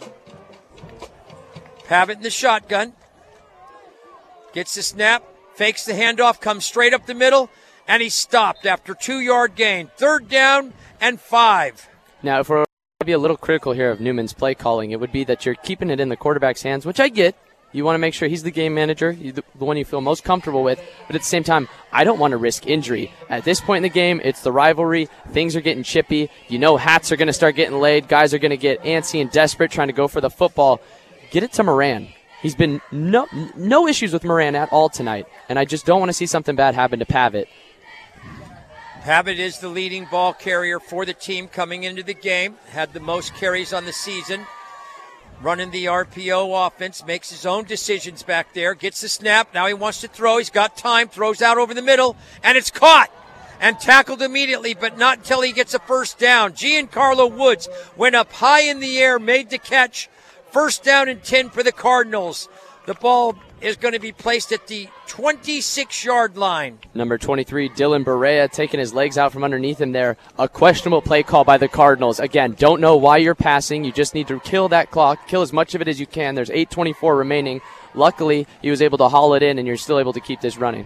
Speaker 2: Pavitt in the shotgun. Gets the snap, fakes the handoff, comes straight up the middle, and he's stopped after 2-yard gain. 3rd down and 5.
Speaker 3: Now, if we're going to be a little critical here of Newman's play calling, it would be that you're keeping it in the quarterback's hands, which I get. You want to make sure he's the game manager, the one you feel most comfortable with. But at the same time, I don't want to risk injury. At this point in the game, it's the rivalry. Things are getting chippy. You know hats are going to start getting laid. Guys are going to get antsy and desperate trying to go for the football. Get it to Moran. He's been no issues with Moran at all tonight. And I just don't want to see something bad happen to Pavitt.
Speaker 2: Pavitt is the leading ball carrier for the team coming into the game. Had the most carries on the season. Running the RPO offense, makes his own decisions back there, gets the snap. Now he wants to throw. He's got time, throws out over the middle, and it's caught. and tackled immediately, but not until he gets a first down. Giancarlo Woods went up high in the air, made the catch. First down and 10 for the Cardinals. The ball is going to be placed at the 26-yard line.
Speaker 3: Number 23, Dylan Barea, taking his legs out from underneath him there. A questionable play call by the Cardinals. Again, don't know why you're passing. You just need to kill that clock, kill as much of it as you can. There's 8:24 remaining. Luckily, he was able to haul it in, and you're still able to keep this running.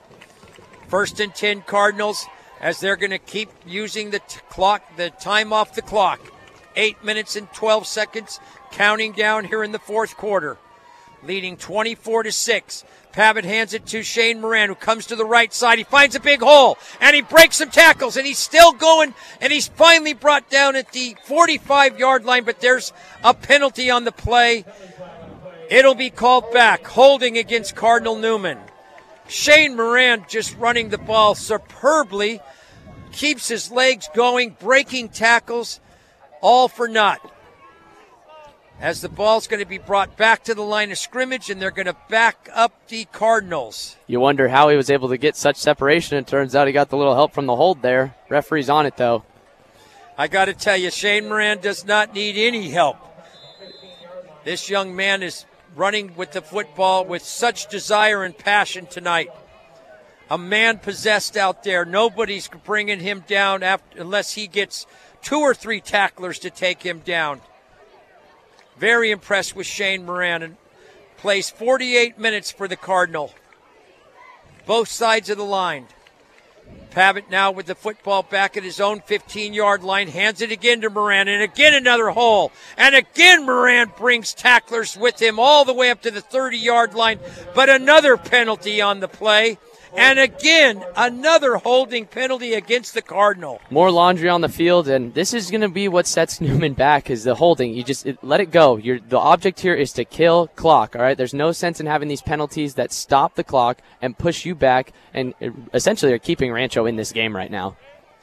Speaker 2: First and 10 Cardinals, as they're going to keep using the clock, the time off the clock. 8 minutes and 12 seconds, counting down here in the fourth quarter. Leading 24-6. Pavitt hands it to Shane Moran, who comes to the right side. He finds a big hole, and he breaks some tackles, and he's still going, and he's finally brought down at the 45-yard line, but there's a penalty on the play. It'll be called back. Holding against Cardinal Newman. Shane Moran just running the ball superbly. Keeps his legs going, breaking tackles, all for naught. As the ball's going to be brought back to the line of scrimmage, and they're going to back up the Cardinals.
Speaker 3: You wonder how he was able to get such separation. It turns out he got the little help from the hold there. Referee's on it, though.
Speaker 2: I got to tell you, Shane Moran does not need any help. This young man is running with the football with such desire and passion tonight. A man possessed out there. Nobody's bringing him down unless he gets 2 or 3 tacklers to take him down. Very impressed with Shane Moran, and plays 48 minutes for the Cardinal. Both sides of the line. Pavitt now with the football back at his own 15-yard line, hands it again to Moran, and again another hole. And again Moran brings tacklers with him all the way up to the 30-yard line, but another penalty on the play. And again, another holding penalty against the Cardinal.
Speaker 3: More laundry on the field, and this is going to be what sets Newman back is the holding. You just let it go. The object here is to kill clock, all right? There's no sense in having these penalties that stop the clock and push you back, and essentially are keeping Rancho in this game right now.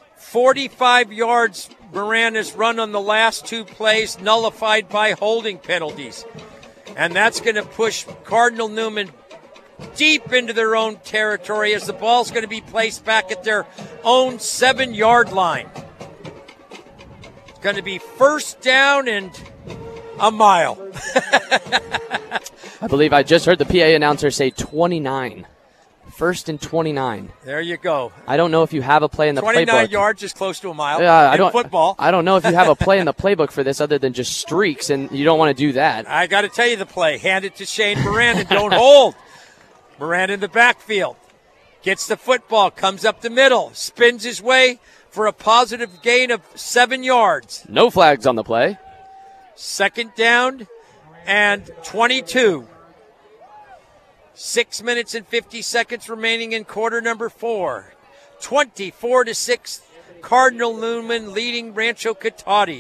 Speaker 2: 45 yards Moran has run on the last 2 plays, nullified by holding penalties. And that's going to push Cardinal Newman deep into their own territory as the ball's going to be placed back at their own 7-yard line. It's going to be first down and a mile.
Speaker 3: I believe I just heard the PA announcer say 29. First and 29.
Speaker 2: There you go.
Speaker 3: I don't know if you have a play in the
Speaker 2: 29
Speaker 3: playbook.
Speaker 2: 29 yards is close to a mile in football.
Speaker 3: I don't know if you have a play in the playbook for this other than just streaks, and you don't want to do that.
Speaker 2: I got to tell you the play. Hand it to Shane Moran and don't hold. Moran in the backfield, gets the football, comes up the middle, spins his way for a positive gain of 7 yards.
Speaker 3: No flags on the play.
Speaker 2: Second down and 22. 6 minutes and 50 seconds remaining in quarter number 4. 24-6, Cardinal Newman leading Rancho Cotati.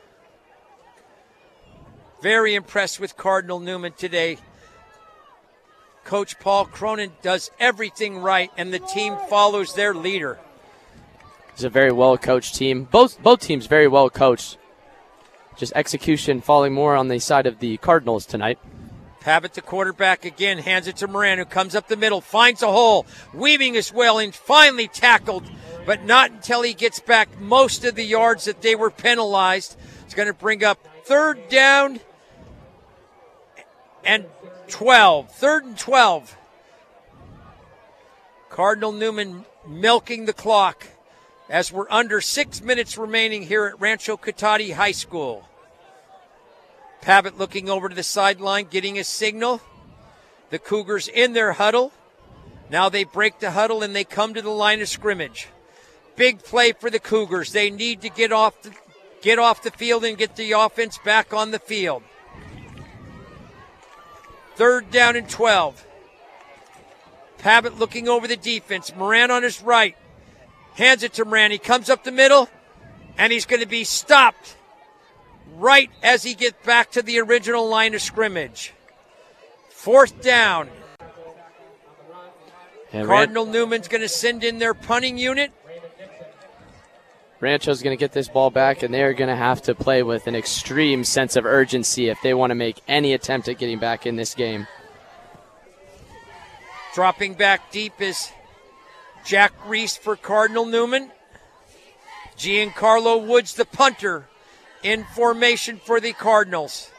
Speaker 2: Very impressed with Cardinal Newman today. Coach Paul Cronin does everything right, and the team follows their leader.
Speaker 3: It's a very well-coached team. Both teams very well coached. Just execution falling more on the side of the Cardinals tonight.
Speaker 2: Pavitt, the quarterback, again hands it to Moran, who comes up the middle, finds a hole, weaving his way and finally tackled, but not until he gets back most of the yards that they were penalized. It's going to bring up third down and 12. Third and 12. Cardinal Newman milking the clock as we're under 6 minutes remaining here at Rancho Cotati High School. Pavitt looking over to the sideline, getting a signal. The Cougars in their huddle. Now they break the huddle and they come to the line of scrimmage. Big play for the Cougars. They need to get off the field and get the offense back on the field. Third down and 12. Pavitt looking over the defense. Moran on his right. Hands it to Moran. He comes up the middle, and he's going to be stopped right as he gets back to the original line of scrimmage. Fourth down. And Cardinal Newman's going to send in their punting unit.
Speaker 3: Rancho's going to get this ball back, and they're going to have to play with an extreme sense of urgency if they want to make any attempt at getting back in this game.
Speaker 2: Dropping back deep is Jack Reese for Cardinal Newman. Giancarlo Woods, the punter, in formation for the Cardinals.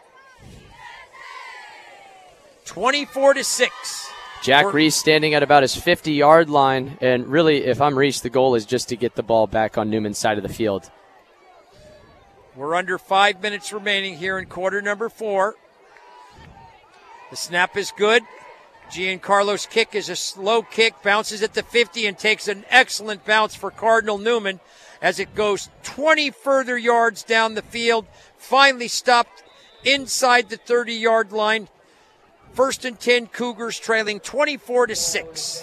Speaker 2: 24-6.
Speaker 3: Jack Reese standing at about his 50-yard line, and really, if I'm Reese, the goal is just to get the ball back on Newman's side of the field.
Speaker 2: We're under 5 minutes remaining here in quarter number 4. The snap is good. Giancarlo's kick is a slow kick, bounces at the 50 and takes an excellent bounce for Cardinal Newman as it goes 20 further yards down the field. Finally stopped inside the 30-yard line. 1st and 10, Cougars trailing 24-6.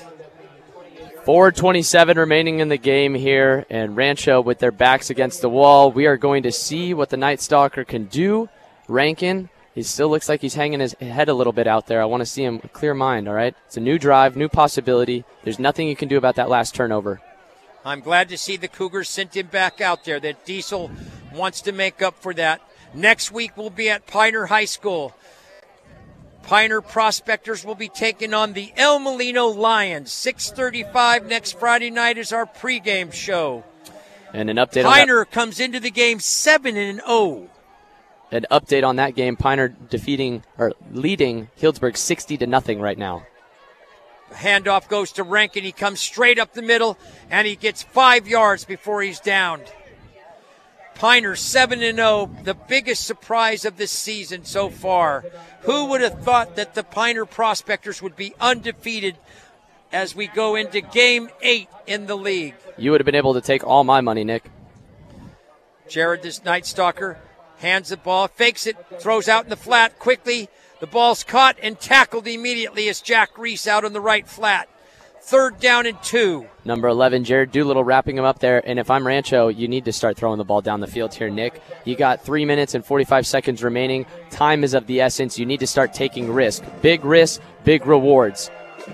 Speaker 3: 4:27 remaining in the game here, and Rancho with their backs against the wall. We are going to see what the Night Stalker can do. Rankin, he still looks like he's hanging his head a little bit out there. I want to see him clear mind, all right? It's a new drive, new possibility. There's nothing you can do about that last turnover.
Speaker 2: I'm glad to see the Cougars sent him back out there, that Diesel wants to make up for that. Next week we'll be at Pioneer High School. Pioneer Prospectors will be taking on the El Molino Lions. 6:35 next Friday night is our pregame show.
Speaker 3: And an update
Speaker 2: Pioneer comes into the game 7-0.
Speaker 3: An update on that game, Pioneer leading Healdsburg 60-0 right now.
Speaker 2: Handoff goes to Rankin. He comes straight up the middle, and he gets 5 yards before he's downed. Pioneer 7-0, the biggest surprise of this season so far. Who would have thought that the Pioneer Prospectors would be undefeated as we go into Game 8 in the league?
Speaker 3: You would have been able to take all my money, Nick.
Speaker 2: Jared, this Night Stalker, hands the ball, fakes it, throws out in the flat quickly. The ball's caught and tackled immediately as Jack Reese out on the right flat. 3rd down and 2.
Speaker 3: Number 11, Jared Doolittle wrapping him up there. And if I'm Rancho, you need to start throwing the ball down the field here, Nick. You got 3 minutes and 45 seconds remaining. Time is of the essence. You need to start taking risk. Big risks, big rewards.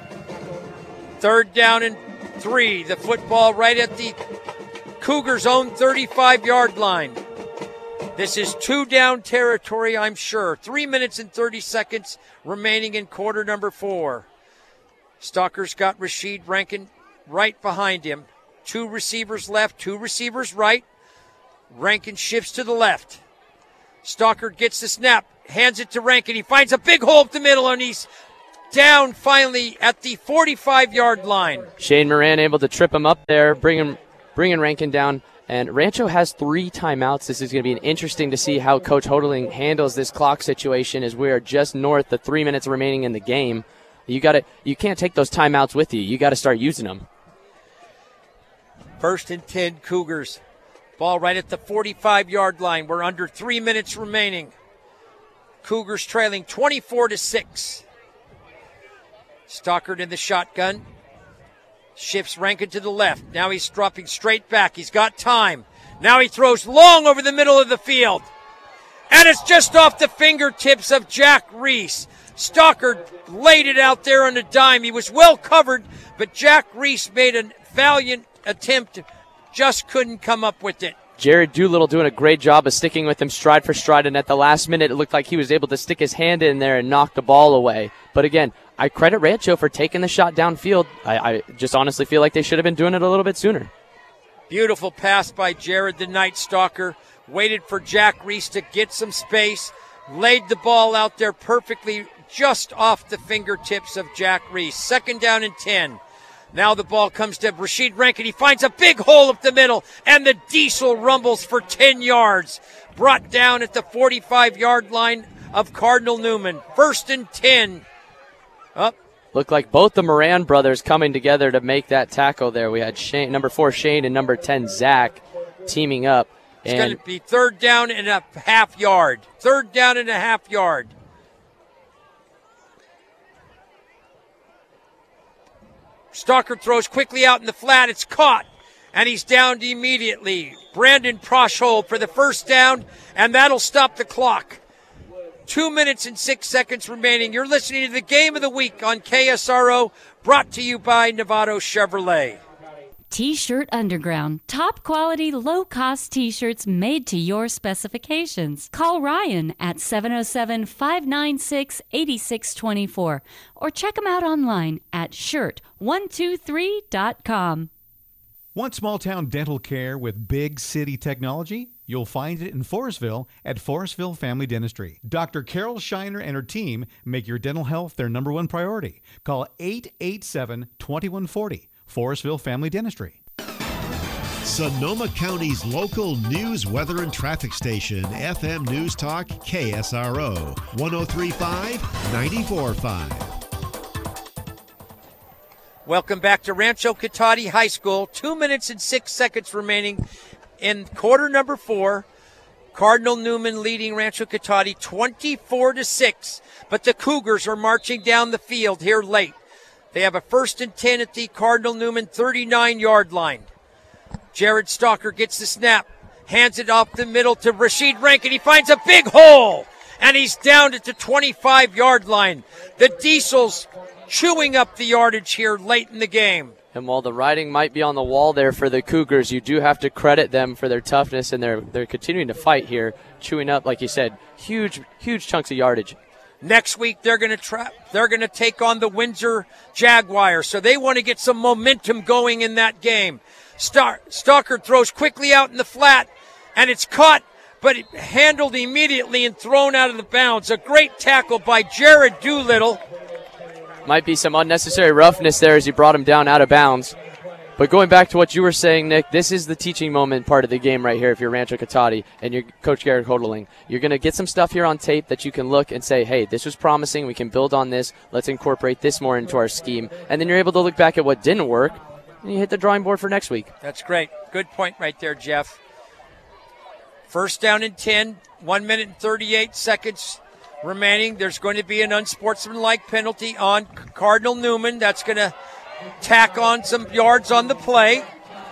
Speaker 2: 3rd down and 3. The football right at the Cougars' own 35-yard line. This is 2-down territory, I'm sure. 3 minutes and 30 seconds remaining in quarter number 4. Stalker's got Rashid Rankin right behind him. 2 receivers left, 2 receivers right. Rankin shifts to the left. Stalker gets the snap, hands it to Rankin. He finds a big hole up the middle, and he's down finally at the 45-yard line.
Speaker 3: Shane Moran able to trip him up there, bringing Rankin down. And Rancho has 3 timeouts. This is going to be interesting to see how Coach Hodling handles this clock situation as we are just north of 3 minutes remaining in the game. You can't take those timeouts with you. You got to start using them.
Speaker 2: 1st and 10, Cougars. Ball right at the 45-yard line. We're under 3 minutes remaining. Cougars trailing 24-6. Stockard in the shotgun. Shifts Rankin to the left. Now he's dropping straight back. He's got time. Now he throws long over the middle of the field. And it's just off the fingertips of Jack Reese. Stockard laid it out there on a dime. He was well covered, but Jack Reese made a valiant attempt, just couldn't come up with it.
Speaker 3: Jared Doolittle doing a great job of sticking with him stride for stride, and at the last minute it looked like he was able to stick his hand in there and knock the ball away. But again, I credit Rancho for taking the shot downfield. I just honestly feel like they should have been doing it a little bit sooner.
Speaker 2: Beautiful pass by Jared the Night Stalker. Waited for Jack Reese to get some space. Laid the ball out there perfectly, just off the fingertips of Jack Reese. 2nd down and 10. Now the ball comes to Rashid Rankin. He finds a big hole up the middle, and the Diesel rumbles for 10 yards. Brought down at the 45-yard line of Cardinal Newman. 1st and 10. Up.
Speaker 3: Looked like both the Moran brothers coming together to make that tackle there. We had number 4 Shane and number 10 Zach teaming up.
Speaker 2: It's going to be 3rd down and a half yard. 3rd down and a half yard. Stalker throws quickly out in the flat. It's caught, and he's downed immediately. Brandon Proshold for the 1st down, and that'll stop the clock. 2 minutes and 6 seconds remaining. You're listening to the Game of the Week on KSRO, brought to you by Novato Chevrolet.
Speaker 9: T-Shirt Underground. Top quality, low-cost T-shirts made to your specifications. Call Ryan at 707-596-8624 or check them out online at shirt123.com.
Speaker 12: Want small-town dental care with big city technology? You'll find it in Forestville at Forestville Family Dentistry. Dr. Carol Shiner and her team make your dental health their number one priority. Call 887-2140. Forestville Family Dentistry.
Speaker 1: Sonoma County's local news, weather, and traffic station, FM News Talk KSRO, 103.5, 94.5.
Speaker 2: Welcome back to Rancho Cotati High School. 2 minutes and 6 seconds remaining in quarter number 4. Cardinal Newman leading Rancho Cotati 24-6, but the Cougars are marching down the field here late. They have a 1st and 10 at the Cardinal Newman 39-yard line. Jared Stalker gets the snap, hands it off the middle to Rashid Rankin. He finds a big hole, and he's down at the 25-yard line. The Diesels chewing up the yardage here late in the game.
Speaker 3: And while the writing might be on the wall there for the Cougars, you do have to credit them for their toughness, and they're continuing to fight here, chewing up, like you said, huge chunks of yardage.
Speaker 2: Next week, they're going to take on the Windsor Jaguars, so they want to get some momentum going in that game. Stalker throws quickly out in the flat, and it's caught, but handled immediately and thrown out of the bounds. A great tackle by Jared Doolittle.
Speaker 3: Might be some unnecessary roughness there as he brought him down out of bounds. But going back to what you were saying, Nick, this is the teaching moment part of the game right here if you're Rancho Cotati and you're Coach Garrett Hodling. You're going to get some stuff here on tape that you can look and say, hey, this was promising. We can build on this. Let's incorporate this more into our scheme. And then you're able to look back at what didn't work, and you hit the drawing board for next week.
Speaker 2: That's great. Good point right there, Jeff. 1st down and 10, 1 minute and 38 seconds remaining. There's going to be an unsportsmanlike penalty on Cardinal Newman. That's going to tack on some yards on the play.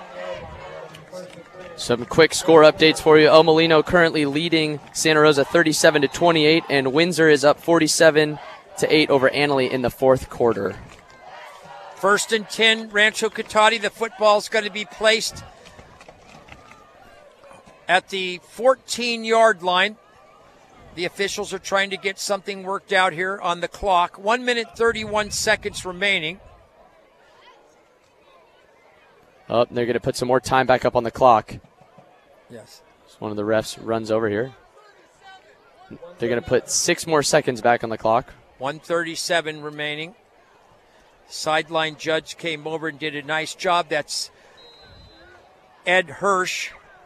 Speaker 3: Some quick score updates for you. El Molino currently leading Santa Rosa 37-28, and Windsor is up 47-8 over Annalee in the 4th quarter.
Speaker 2: 1st and 10, Rancho Cotati. The football's going to be placed at the 14-yard line. The officials are trying to get something worked out here on the clock. 1 minute, 31 seconds remaining.
Speaker 3: Oh, they're going to put some more time back up on the clock.
Speaker 2: Yes.
Speaker 3: So one of the refs runs over here. They're going to put 6 more seconds back on the clock.
Speaker 2: 1:37 remaining. Sideline judge came over and did a nice job. That's Ed Hirsch.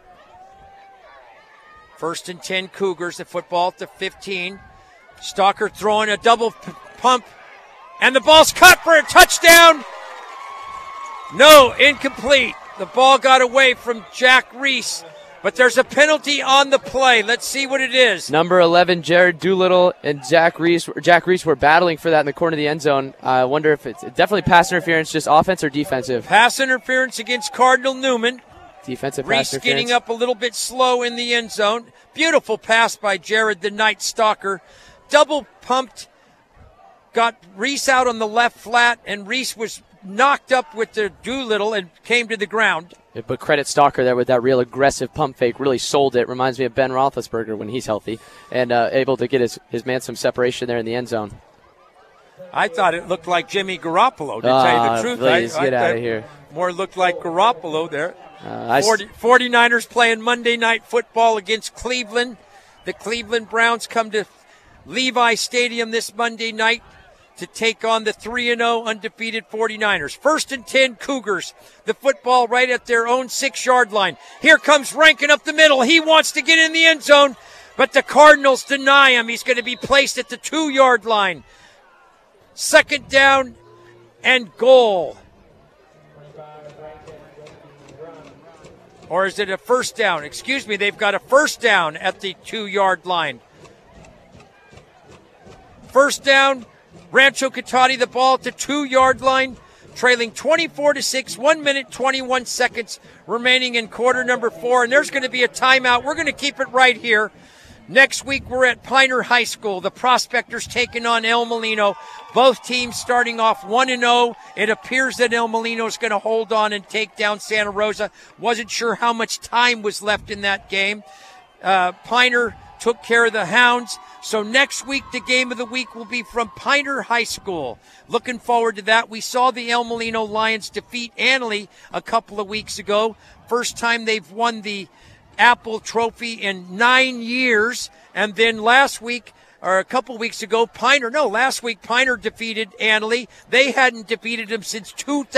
Speaker 2: 1st and 10 Cougars. The football at the 15. Stalker throwing a double pump. And the ball's cut for a touchdown. No, incomplete. The ball got away from Jack Reese, but there's a penalty on the play. Let's see what it is.
Speaker 3: Number 11, Jared Doolittle, and Jack Reese were battling for that in the corner of the end zone. I wonder if it's definitely pass interference, just offense or defensive.
Speaker 2: Pass interference against Cardinal Newman.
Speaker 3: Defensive
Speaker 2: Reese
Speaker 3: pass interference.
Speaker 2: getting up a little bit slow in the end zone. Beautiful pass by Jared the Night Stalker. Double pumped. Got Reese out on the left flat, and Reese was knocked up with the Doolittle and came to the ground.
Speaker 3: Yeah, but credit Stalker there with that real aggressive pump fake. Really sold it. Reminds me of Ben Roethlisberger when he's healthy. And able to get his man some separation there in the end zone.
Speaker 2: I thought it looked like Jimmy Garoppolo, to tell you the truth.
Speaker 3: Please, get out of here.
Speaker 2: More looked like Garoppolo there. 49ers playing Monday Night Football against Cleveland. The Cleveland Browns come to Levi Stadium this Monday night to take on the 3-0 undefeated 49ers. 1st and 10 Cougars. The football right at their own 6-yard line. Here comes Rankin up the middle. He wants to get in the end zone, but the Cardinals deny him. He's going to be placed at the 2-yard line. 2nd down and goal. Or is it a 1st down? Excuse me, they've got a 1st down at the 2-yard line. 1st down, Rancho Cotati, the ball at the 2-yard line, trailing 24-6, 1 minute, 21 seconds remaining in quarter number 4. And there's going to be a timeout. We're going to keep it right here. Next week, we're at Piner High School. The Prospectors taking on El Molino. Both teams starting off 1-0. It appears that El Molino is going to hold on and take down Santa Rosa. Wasn't sure how much time was left in that game. Piner took care of the Hounds. So next week, the game of the week will be from Piner High School. Looking forward to that. We saw the El Molino Lions defeat Annley a couple of weeks ago. First time they've won the Apple Trophy in 9 years. And then last week, or a couple weeks ago, last week Piner defeated Annley. They hadn't defeated them since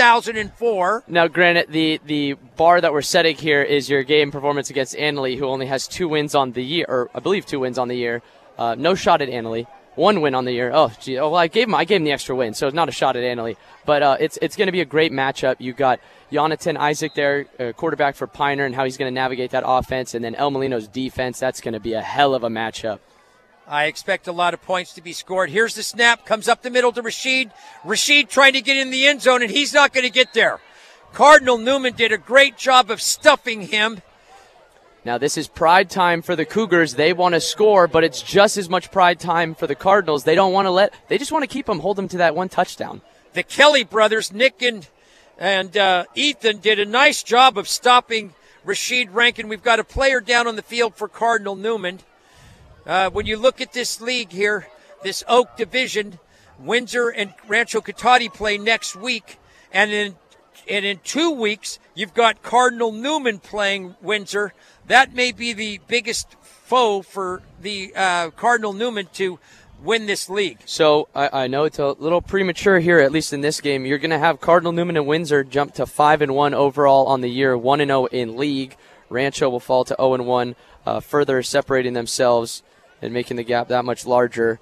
Speaker 2: 2004.
Speaker 3: Now, granted, the bar that we're setting here is your game performance against Annley, who only has 2 wins on the year, or I believe 2 wins on the year. No shot at Annley. 1 win on the year. Oh, gee. Oh, well, I gave him the extra win, so it's not a shot at Annley. But it's going to be a great matchup. You got Jonathan Isaac there, quarterback for Piner, and how he's going to navigate that offense, and then El Molino's defense. That's going to be a hell of a matchup.
Speaker 2: I expect a lot of points to be scored. Here's the snap. Comes up the middle to Rashid. Rashid trying to get in the end zone, and he's not going to get there. Cardinal Newman did a great job of stuffing him.
Speaker 3: Now, this is pride time for the Cougars. They want to score, but it's just as much pride time for the Cardinals. They don't want to they just want to keep them, hold them to that 1 touchdown.
Speaker 2: The Kelly brothers, Nick and Ethan, did a nice job of stopping Rashid Rankin. We've got a player down on the field for Cardinal Newman. When you look at this league here, this Oak Division, Windsor and Rancho Cotati play next week. And in 2 weeks, you've got Cardinal Newman playing Windsor. That may be the biggest foe for the Cardinal Newman to win this league.
Speaker 3: So I know it's a little premature here, at least in this game. You're going to have Cardinal Newman and Windsor jump to 5-1 overall on the year, 1-0 in league. Rancho will fall to 0-1, further separating themselves and making the gap that much larger.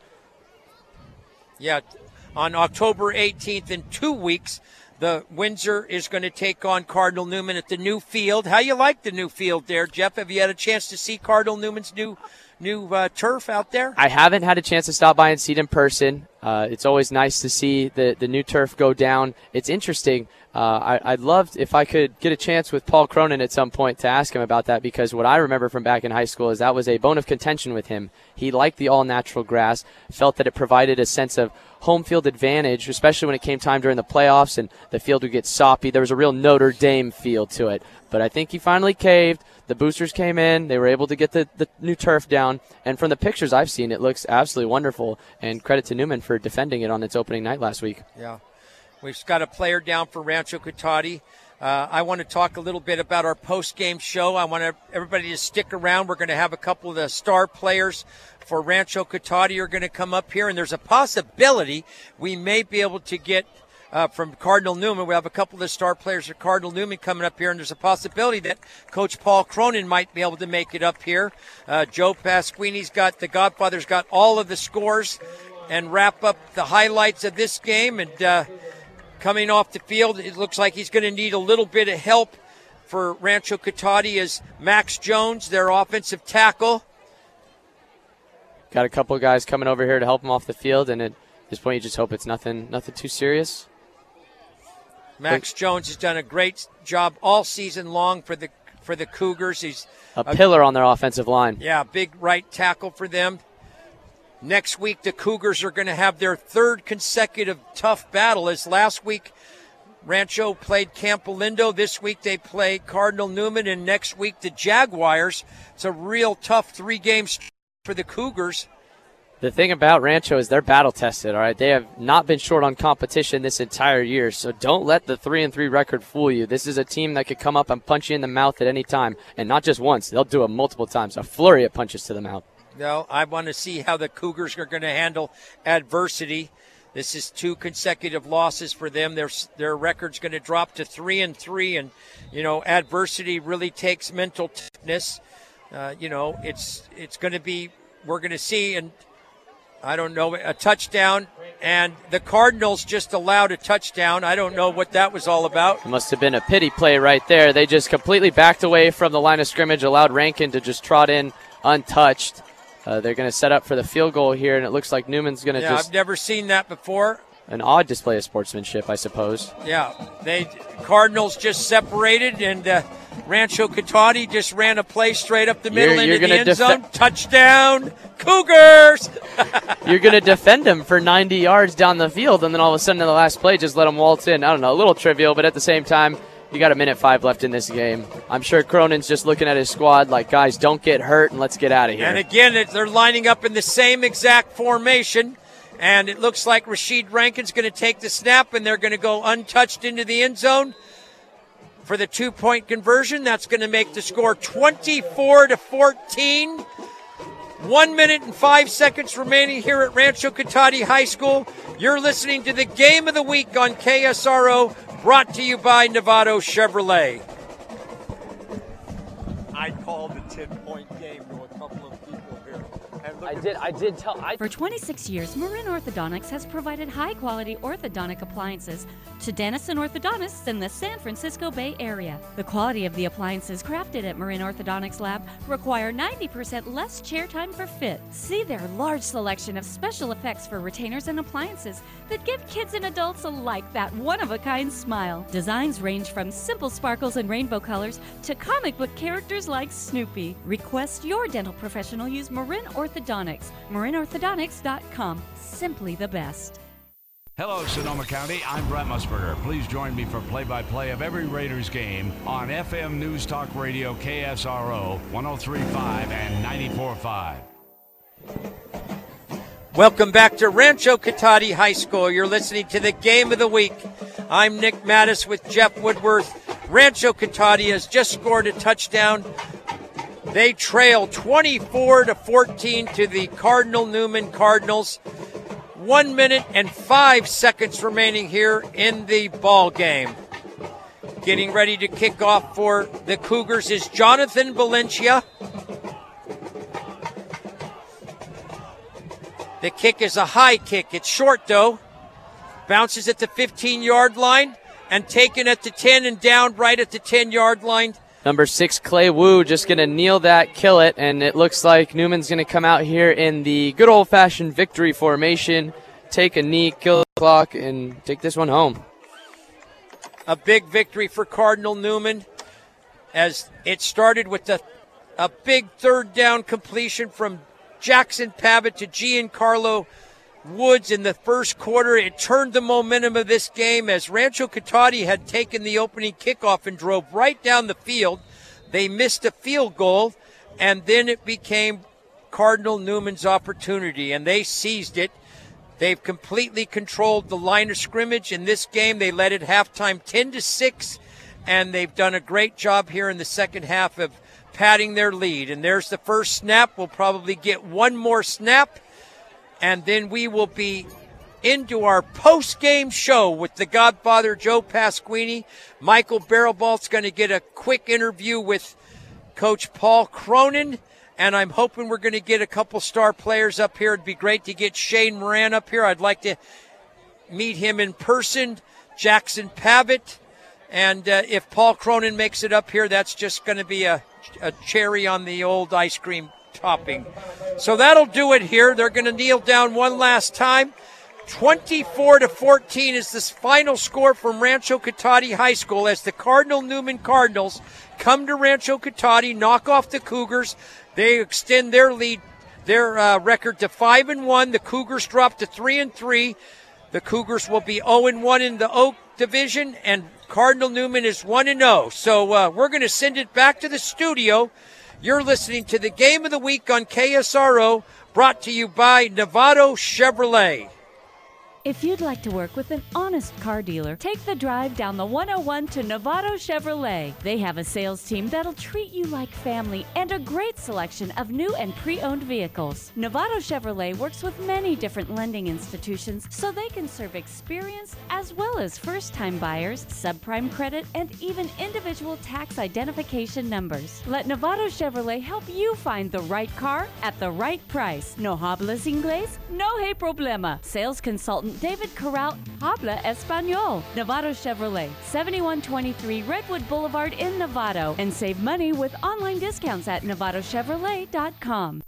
Speaker 2: Yeah, on October 18th, in 2 weeks, the Windsor is going to take on Cardinal Newman at the new field. How you like the new field there, Jeff? Have you had a chance to see Cardinal Newman's new turf out there?
Speaker 3: I haven't had a chance to stop by and see it in person. It's always nice to see the new turf go down. It's interesting. I'd love if I could get a chance with Paul Cronin at some point to ask him about that, because what I remember from back in high school is that was a bone of contention with him. He liked the all-natural grass, felt that it provided a sense of home field advantage, especially when it came time during the playoffs and the field would get soppy. There was a real Notre Dame feel to it. But I think he finally caved. The boosters came in. They were able to get the new turf down. And from the pictures I've seen, it looks absolutely wonderful. And credit to Newman for defending it on its opening night last week.
Speaker 2: Yeah. We've got a player down for Rancho Cotati. I want to talk a little bit about our post-game show. I want everybody to stick around. We're going to have a couple of the star players for Rancho Cotati are going to come up here, and there's a possibility we may be able to get from Cardinal Newman. We have a couple of the star players for Cardinal Newman coming up here, and there's a possibility that Coach Paul Cronin might be able to make it up here. Joe Pasquini's got, the Godfather's got all of the scores and wrap up the highlights of this game, and coming off the field, it looks like he's going to need a little bit of help for Rancho Cotati as Max Jones, their offensive tackle.
Speaker 3: Got a couple of guys coming over here to help him off the field, and at this point you just hope it's nothing too serious.
Speaker 2: Max Jones has done a great job all season long for the Cougars. He's
Speaker 3: a pillar on their offensive line.
Speaker 2: Yeah, big right tackle for them. Next week, the Cougars are going to have their 3rd consecutive tough battle. As last week, Rancho played Campo Lindo. This week, they play Cardinal Newman, and next week, the Jaguars. It's a real tough 3-game stretch for the Cougars.
Speaker 3: The thing about Rancho is they're battle-tested, all right? They have not been short on competition this entire year, so don't let the 3-3 record fool you. This is a team that could come up and punch you in the mouth at any time, and not just once. They'll do it multiple times, a flurry of punches to the mouth.
Speaker 2: No, I want to see how the Cougars are going to handle adversity. This is 2 consecutive losses for them. Their record's going to drop to 3-3, and adversity really takes mental toughness. It's going to be, we're going to see, and I don't know, a touchdown, and the Cardinals just allowed a touchdown. I don't know what that was all about.
Speaker 3: It must have been a pity play right there. They just completely backed away from the line of scrimmage, allowed Rankin to just trot in untouched. They're going to set up for the field goal here, and it looks like Newman's going to
Speaker 2: I've never seen that before.
Speaker 3: An odd display of sportsmanship, I suppose.
Speaker 2: Yeah, Cardinals just separated, and Rancho Cotati just ran a play straight up the middle into the end zone. Touchdown, Cougars!
Speaker 3: You're going to defend him for 90 yards down the field, and then all of a sudden in the last play, just let him waltz in. I don't know, a little trivial, but at the same time, you got 1:05 left in this game. I'm sure Cronin's just looking at his squad like, guys, don't get hurt and let's get out of here.
Speaker 2: And again, they're lining up in the same exact formation, and it looks like Rashid Rankin's going to take the snap, and they're going to go untouched into the end zone for the 2-point conversion. That's going to make the score 24-14. 1 minute and 5 seconds remaining here at Rancho Cotati High School. You're listening to the Game of the Week on KSRO, brought to you by Novato Chevrolet. I called the 10-point game to a couple of people here.
Speaker 3: I did tell.
Speaker 9: For 26 years, Marin Orthodontics has provided high-quality orthodontic appliances to dentists and orthodontists in the San Francisco Bay Area. The quality of the appliances crafted at Marin Orthodontics Lab require 90% less chair time for fit. See their large selection of special effects for retainers and appliances that give kids and adults alike that one-of-a-kind smile. Designs range from simple sparkles and rainbow colors to comic book characters like Snoopy. Request your dental professional use Marin Orthodontics. MarinOrthodontics.com. Simply the best.
Speaker 6: Hello, Sonoma County. I'm Brett Musburger. Please join me for play-by-play of every Raiders game on FM News Talk Radio KSRO 103.5 and 94.5.
Speaker 2: Welcome back to Rancho Cotati High School. You're listening to the Game of the Week. I'm Nick Mattis with Jeff Woodworth. Rancho Cotati has just scored a touchdown. They trail 24-14 to the Cardinal Newman Cardinals. 1 minute and 5 seconds remaining here in the ball game. Getting ready to kick off for the Cougars is Jonathan Valencia. The kick is a high kick. It's short, though. Bounces at the 15-yard line and taken at the 10 and down right at the 10-yard line.
Speaker 3: Number 6, Clay Wu, just going to kneel that, kill it, and it looks like Newman's going to come out here in the good old-fashioned victory formation, take a knee, kill the clock, and take this one home.
Speaker 2: A big victory for Cardinal Newman, as it started with a big third down completion from Jackson Pavitt to Giancarlo Woods in the first quarter. It turned the momentum of this game as Rancho Cotati had taken the opening kickoff and drove right down the field. They missed a field goal, and then it became Cardinal Newman's opportunity, and they seized it. They've completely controlled the line of scrimmage in this game. They led at halftime 10-6, and they've done a great job here in the second half of padding their lead. And there's the first snap. We'll probably get one more snap, and then we will be into our post-game show with the Godfather, Joe Pasquini. Michael Barrelbalt's going to get a quick interview with Coach Paul Cronin, and I'm hoping we're going to get a couple star players up here. It'd be great to get Shane Moran up here. I'd like to meet him in person, Jackson Pavitt, and if Paul Cronin makes it up here, that's just going to be a cherry on the old ice cream topping. So that'll do it here. They're going to kneel down one last time. 24-14 is this final score from Rancho Cotati High School as the Cardinal Newman Cardinals come to Rancho Cotati, knock off the Cougars. They extend their lead, their record to 5-1. The Cougars drop to 3-3. The Cougars will be 0-1 in the Oak Division, and Cardinal Newman is 1-0. So we're going to send it back to the studio. You're listening to the Game of the Week on KSRO, brought to you by Novato Chevrolet.
Speaker 9: If you'd like to work with an honest car dealer, take the drive down the 101 to Novato Chevrolet. They have a sales team that'll treat you like family and a great selection of new and pre-owned vehicles. Novato Chevrolet works with many different lending institutions so they can serve experienced as well as first-time buyers, subprime credit, and even individual tax identification numbers. Let Novato Chevrolet help you find the right car at the right price. No hablas inglés? No hay problema. Sales consultant David Corral, habla español. Novato Chevrolet, 7123 Redwood Boulevard in Novato, and save money with online discounts at NovatoChevrolet.com.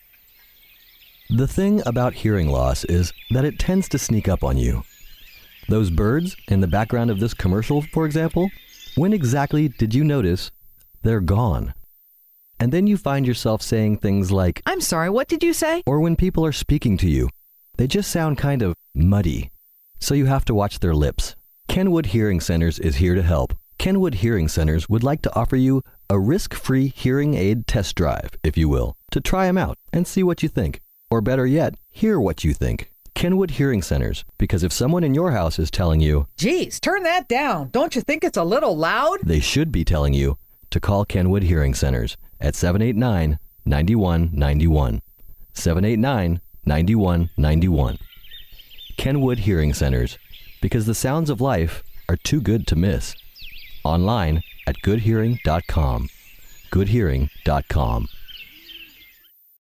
Speaker 4: The thing about hearing loss is that it tends to sneak up on you. Those birds in the background of this commercial, for example, when exactly did you notice they're gone. And then you find yourself saying things like,
Speaker 5: I'm sorry, what did you say?
Speaker 4: or when people are speaking to you, they just sound kind of muddy. So you have to watch their lips. Kenwood Hearing Centers is here to help. Kenwood Hearing Centers would like to offer you a risk-free hearing aid test drive, if you will, to try them out and see what you think. Or better yet, hear what you think. Kenwood Hearing Centers, because if someone in your house is telling you,
Speaker 5: Geez, turn that down. Don't you think it's a little loud?
Speaker 4: they should be telling you to call Kenwood Hearing Centers at 789-9191. 789-9191. Kenwood Hearing Centers, because the sounds of life are too good to miss. Online at goodhearing.com. Goodhearing.com.